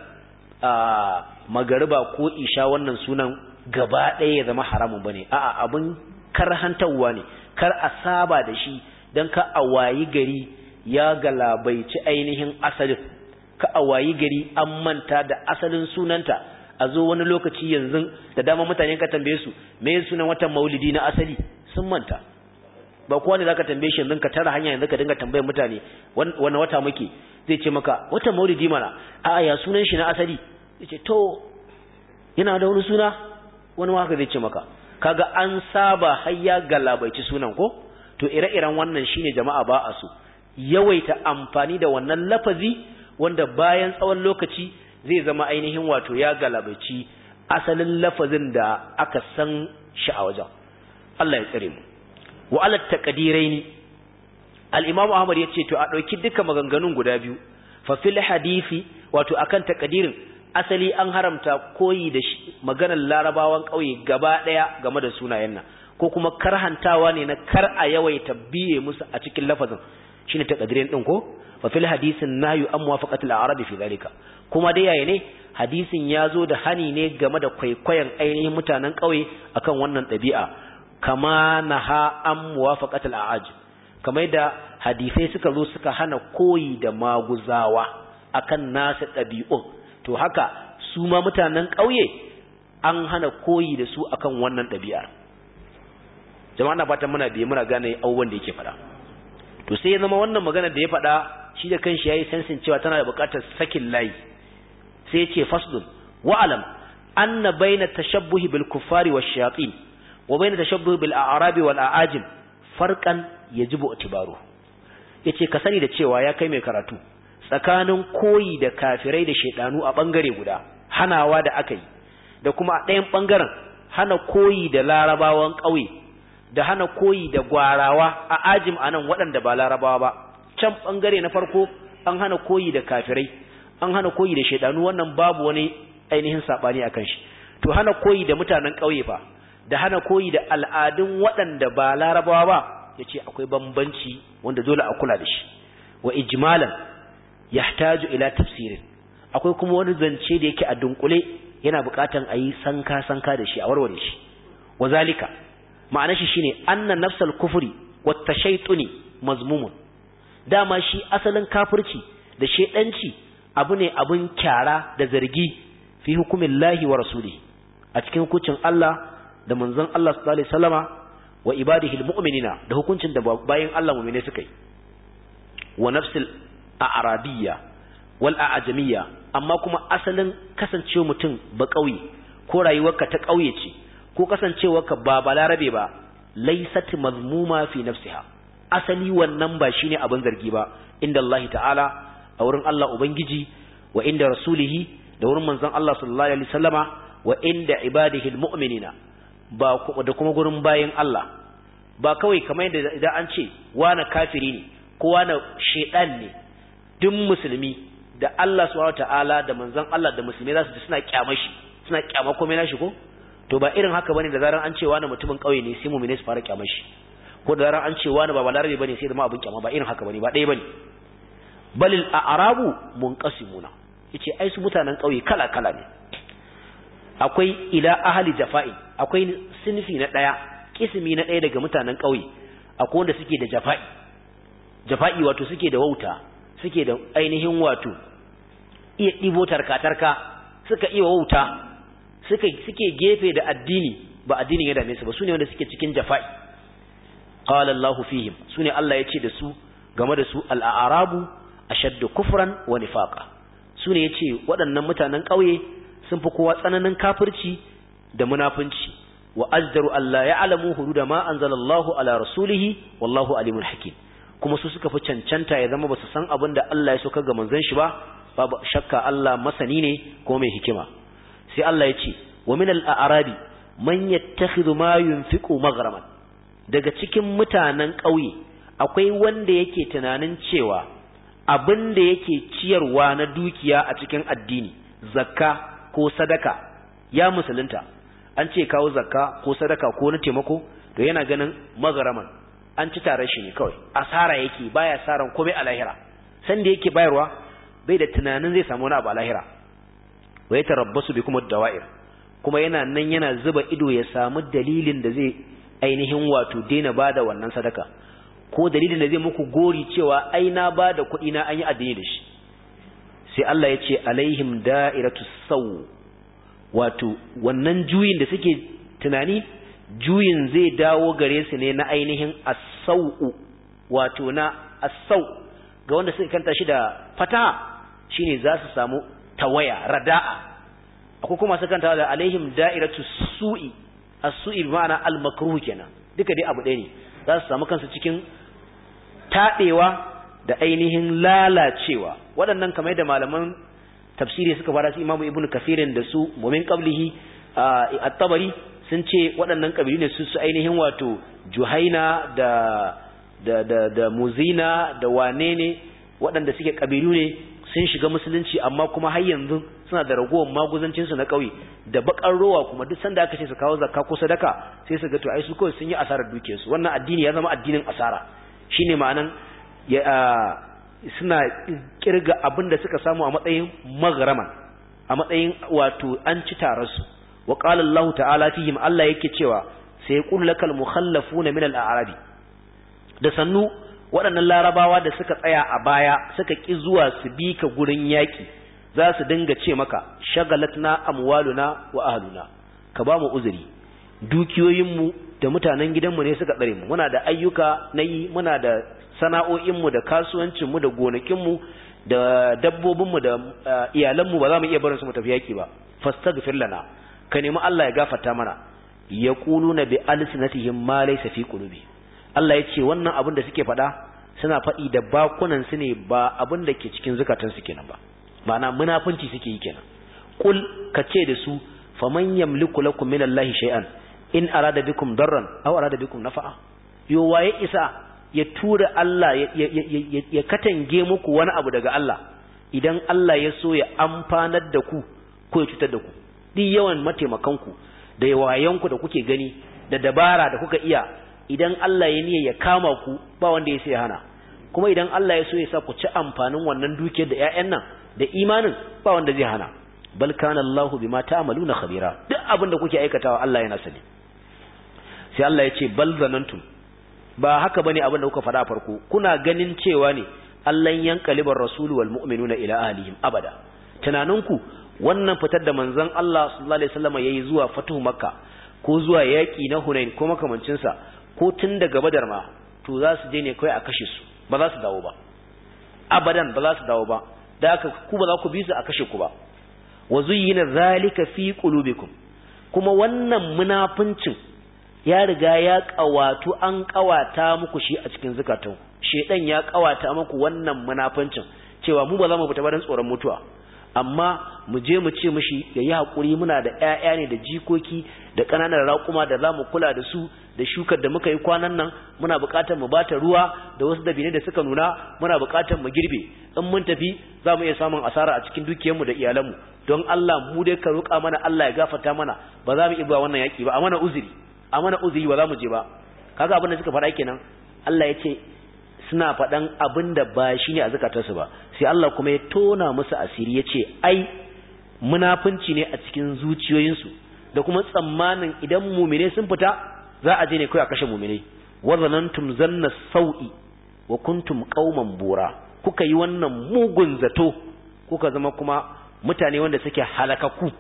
magariba ko isha wannan sunan gaba ɗaya ya zama haramun bane a'a abin karhantawa ne kar a saba da shi dan ka awayi gari ya galabaici ainihin asalin ka awayi gari an manta da asalin sunanta a zo wani lokaci yanzu da dama mutane ka tambaye su me sunan watan maulidi na asali sun manta ba kowa ne zaka tambaye shi yanzu ka tara hanya yanzu ka dinga tambayar mutane wani wata muke zai ce maka watan maulidi mana a ya sunan shi na asali yace to yana da wani suna wani waka zai ce maka kaga an saba har ya galabaici sunan ko to ire-iren wannan shine jama'a ba a so yawaita amfani da wannan lafazi wanda bayan tsawon lokaci zai zama ainihin wato ya galabaici asalin lafazin da aka san shi a wajen Allah ya tsare mu wa ala taqdiraini al-Imam Ahmad yace to a dauki duka maganganun guda biyu fa fil hadisi wato akan taqdirin asali an haramta koyi da maganar larabawan kauye gaba daya game da sunayen nan ko kuma karhantawa ne na kar a yawaita biye musu a cikin lafazin shine taqdirin din ko fa fil hadisin nahyu an muwafaqatil a'rab fi zalika kuma dai yayi ne hadisin yazo da hani ne game da kwaikwayon ainihin mutanen kauye akan wannan dabi'a kama naha an muwafaqatil a'aj kamar da hadisai suka zo suka hana koyi da maguzawa akan nasu dabi'un to haka su ma mutanen kauye an hana koyi da su akan wannan dabi'ar jama'a na fatan muna biye muna gane abubuwan da yake faɗa to sai ya zama wannan magana da ya faɗa shi da kanshi yayi sensin cewa tana da buƙatar sakin layi sai ya ce fasdun wa alam anna bayna tashabbuhi bil kuffari wash shayatin wa bayna tashabbuhi bil a'rabi wal a'ajim farqan yajibu itibaru yace ka sani da cewa ya kai mai karatu tsakanin koyi da kafirai da shedanu a bangare guda hanawa da aka yi da kuma a ɗayan bangaren hana koyi da larabawan ƙauye da hana koyi da gwarawa a ajim anan waɗanda ba larabawa ba can bangare na farko an hana koyi da kafirai an hana koyi da shedanu wannan babu wani ainihin sabani akan shi to hana koyi da mutanen ƙauye fa da hana koyi da al'adun waɗanda ba larabawa ba yace akwai bambanci wanda dole a kula da shi wa ijmalan yahtaju ila tafsirin akwai kuma wani zance da yake a dunkule yana buƙatan ayi sanka sanka da shi a warware shi wazalika ma'ana shi shine anna nafsal kufri wat tashaytuni mazmumun dama shi asalin kafirci da shedanci abu ne abun kyara da zargi fi hukumillahi wa rasulihi a cikin hukuncin Allah da manzon Allah sallallahu alaihi wasallama wa ibadihi almu'minina da hukuncin da bayin Allah mu'mine suka yi wa nafsil a'rabiyya wal a'jamiyya amma kuma asalin kasancewa mutum ba kauye ko rayuwarka ta kauye ce ko kasancewarka ba balarabe ba laysat mazmuma fi nafsiha asali wannan ba shine abin zargi ba inda Allah ta'ala a wurin Allah ubangiji wa inda rasulihi da wurin manzon Allah sallallahu alaihi wasallama wa inda ibadihi almu'minina ba da kuma gurin bayin Allah ba kawai kamar yadda idan an ce wani kafiri ne ko wani shedan ne duk musulmi da Allah subhanahu wataala da manzon Allah da musulmi za su ji suna kyamar shi suna kyama komai nashi ko to ba irin haka bane da zaran an ce wani mutumin kauye ne sai mu'mini su fara kyamar shi ko da zaran an ce wani ba balarabe bane sai da ma abin kyama ba irin haka bane ba dai bane balil a'rabu munqasimuna yace ai su mutanen kauye kala kala ne akwai ila ahli jafa'i akwai sinfi na daya kismi na daya daga mutanen kauye akwai wanda suke da jafa'i jafa'i wato suke da wauta suke da ainihin wato iya dibo tarka-tarka suka iya wauta suka suke gefe da addini ba addinin ya dame su ba sune wanda suke cikin jafa'i qala Allahu fihim sune Allah yace da su game da su al-a'rabu ashaddu kufran wa nifaqa sune yace waɗannan mutanen ƙauye sun fi kowa tsananin kafirci da munafunci wa azdaru alla ya'lamu hududa ma anzalallahu ala rasulihi wallahu alimul hakim kuma su suka fi cancanta ya zama basu san abin da Allah ya soka ga manzon shi ba babu shakka Allah masani ne ko mai hikima sai Allah ya ce wa min al-a'rabi man yattakhidhu ma yunfiqu maghraman daga cikin mutanen ƙauye akwai wanda yake tunanin cewa abin da yake ciyarwa na dukiya a cikin addini zakka ko sadaka ya musulunta an ce kawo zakka ko sadaka ko na taimako to yana ganin maghraman an ci tare shi ne kawai asara yake baya saran komai a lahira san da yake bayarwa bai da tunanin zai samu wani abu a lahira wa yatarabbasu bikum ad-dawa'ir kuma yana nan yana zuba ido ya samu dalilin da zai ainihin wato daina bada wannan sadaka ko dalilin da zai muku gori cewa ai na bada kuɗi na an yi addini da shi sai Allah ya ce alaihim da'iratu saw wato wannan juyin da suke tunani juyin zai dawo gare su ne na ainihin as-saw wato na as-saw ga wanda suka kanta shi da fataha shine za su samu tawaya rada'a akwai kuma su kanta da alaihim da'iratu su'i as-su'i bi ma'ana al-makruh kenan duka dai abu ɗaya ne za su samu kansu cikin taɗewa da ainihin lalacewa waɗannan kamar da malaman tafsiri suka fara su Imam Ibn Kathir da su mumin qablihi at-Tabari sun ce waɗannan kabilu ne su su ainihin wato Juhaina da da da da Muzina da wane ne waɗanda suke kabilu ne sun shiga musulunci amma kuma har yanzu suna da ragowar maguzancin su na kauye da bakar rowa kuma duk sanda aka ce su kawo zakka ko sadaka sai su ga to ai su kawai sun yi asarar dukiyar su wannan addini ya zama addinin asara shine ma'anan ya suna kirga abin da suka samu a matsayin maghraman a matsayin wato an ci tarar su wa qala Allah ta'ala fihim Allah yake cewa sai yaqul lakal mukhallafuna min al-a'rabi da sannu waɗannan larabawa da suka tsaya a baya suka ƙi zuwa su bi ka gurin yaƙi za su dinga ce maka shagalatna amwaluna wa ahluna ka ba mu uzuri dukiyoyinmu da mutanen gidanmu ne suka tsare mu muna da ayyuka na yi muna da sana'o'inmu da kasuwancinmu da gonakinmu da dabbobinmu da iyalanmu ba za mu iya barin su mu tafi yaƙi ba fastaghfir lana ka nemi Allah ya gafarta mana yaquluna bi alsinatihim ma laysa fi qulubi Allah ya ce wannan abin da suke faɗa suna faɗi da bakunan su ne ba abin da ke cikin zukatan su kenan ba ma'ana munafunci suke yi kenan qul kace da su faman yamliku lakum minallahi shay'an in arada bikum darran aw arada bikum nafa'a yo waye isa ya tura Allah ya, ya katange muku wani abu daga Allah idan Allah ya so ya amfanar da ku ko ya cutar da ku duk yawan mataimakan ku da yawayen ku da kuke gani da dabara da kuka iya idan Allah ya niyya ya kama ku ba wanda ya sai hana kuma idan Allah ya so ya sa ku ci amfanin wannan dukiyar da ƴaƴan nan da imanin ba wanda zai hana bal kana Allahu bima ta'maluna khabira duk abin da kuke aikatawa Allah yana sani sai Allah ya ce bal zanantum ba haka bane abin da kuka faɗa farko kuna ganin cewa ne Allah yanqalibar rasulu wal mu'minuna ila ahlihim abada tunaninku wannan fitar da manzon Allah sallallahu alaihi wasallam yayi zuwa fatuhu makka ko zuwa yaki na hunain ko makamancin sa ko tun daga badar ma to za su je ne kai a kashe su ba za su dawo ba abadan ba za su dawo ba da haka ku ba za ku bi su a kashe ku ba wa zuyyina zalika fi qulubikum kuma wannan munafincin ya riga ya kawatu an kawata muku shi a cikin zakatun shedan ya kawata muku wannan munafincin cewa mu ba za mu fita ba dan tsoron mutuwa amma mu je mu ce mishi yayi hakuri muna da ƴaƴa ne da jikoki da kananan raƙuma da zamu kula da su da shukar da muka yi kwanan nan muna buƙatar mu bata ruwa da wasu dabine da suka nuna muna buƙatar mu girbe in mun tafi zamu iya samun asara a cikin dukiyarmu da iyalanmu don Allah mu dai ka roƙa mana Allah ya gafarta mana ba za mu iya ba wannan yaki ba a mana uzuri a mana uzuri ba za mu je ba kaga abin da suka faɗa kenan Allah ya ce suna faɗan abin da ba shi ne a zakatarsu ba sai Allah kuma ya tona musu asiri ya ce ai munafunci ne a cikin zuciyoyinsu da kuma tsammanin idan mumine sun fita za a je ne kai a kashe mumine wa zanantum zanna sau'i wa kuntum qauman bura kuka yi wannan mugun zato kuka zama kuma mutane wanda suke halakaku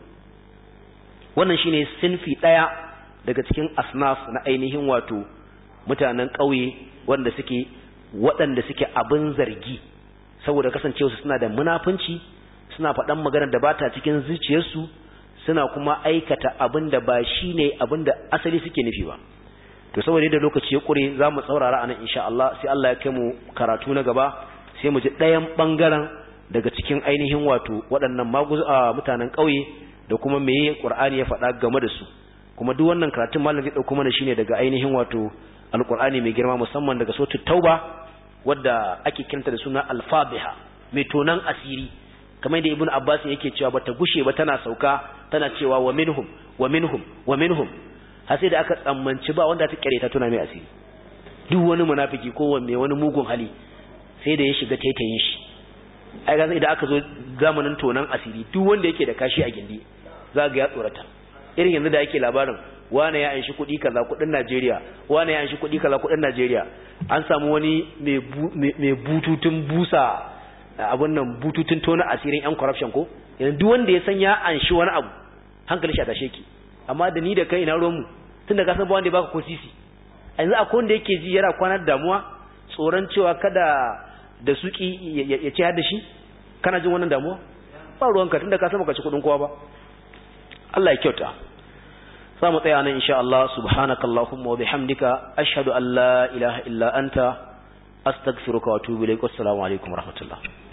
wannan shine sinfi daya daga cikin asnaf na ainihin wato mutanen ƙauye wanda suke waɗanda suke abin zargi saboda kasancewa suna da munafunci suna faɗan magana da bata cikin zuciyarsu suna kuma aikata abinda ba shine abinda asali suke nufi ba. To saboda yadda lokaci ya kure zamu tsaurara anan insha Allah, sai Allah ya kai mu karatu na gaba sai mu ji ɗayan bangaren daga cikin ainihin wato waɗannan maguza mutanen ƙauye da kuma meye Qur'ani ya faɗa game da su. Kuma duk wannan karatun malam zai dauko mana shine daga ainihin wato Al-Qur'ani mai girma, musamman daga suratul Tauba wadda ake kiranta da suna Al-Fadhiha, mai tonan asiri, kamar da Ibn Abbas yake cewa bata gushe ba tana sauka tana cewa wa minhum wa minhum wa minhum, har sai da aka tsammanci ba wanda ta kare ta tuna mai asiri. Duk wani munafiki ko wani wani mugun hali sai da ya shiga taitayin shi. Ai ga idan aka zo zamanin tonan asiri, duk wanda yake da kashi a gindi za ga ya tsorata. Irin yanzu da yake labarin wane ya anshi kuɗi kaza kuɗin Najeriya, wane ya anshi kuɗi kaza kuɗin Najeriya, an samu wani mai bututun busa abun nan, bututun tona asirin yan corruption ko, yanzu duk wanda ya san ya anshi wani abu hankali shi a tashe ki. Amma da ni da kai ina ruwan mu, tunda ka san ba wanda ya baka ko sisi. Yanzu akwai wanda yake ji yana kwanar damuwa, tsoron cewa kada da suki ya ce har da shi, kana jin wannan damuwa? Ba ruwanka, tunda ka san baka ci kuɗin kowa ba. Allah ya kyauta. Za mu tsaya nan insha Allah. Subhanakallahumma wa bihamdika ashhadu an la ilaha illa anta astaghfiruka wa atubu ilaik. Assalamu alaikum wa rahmatullah.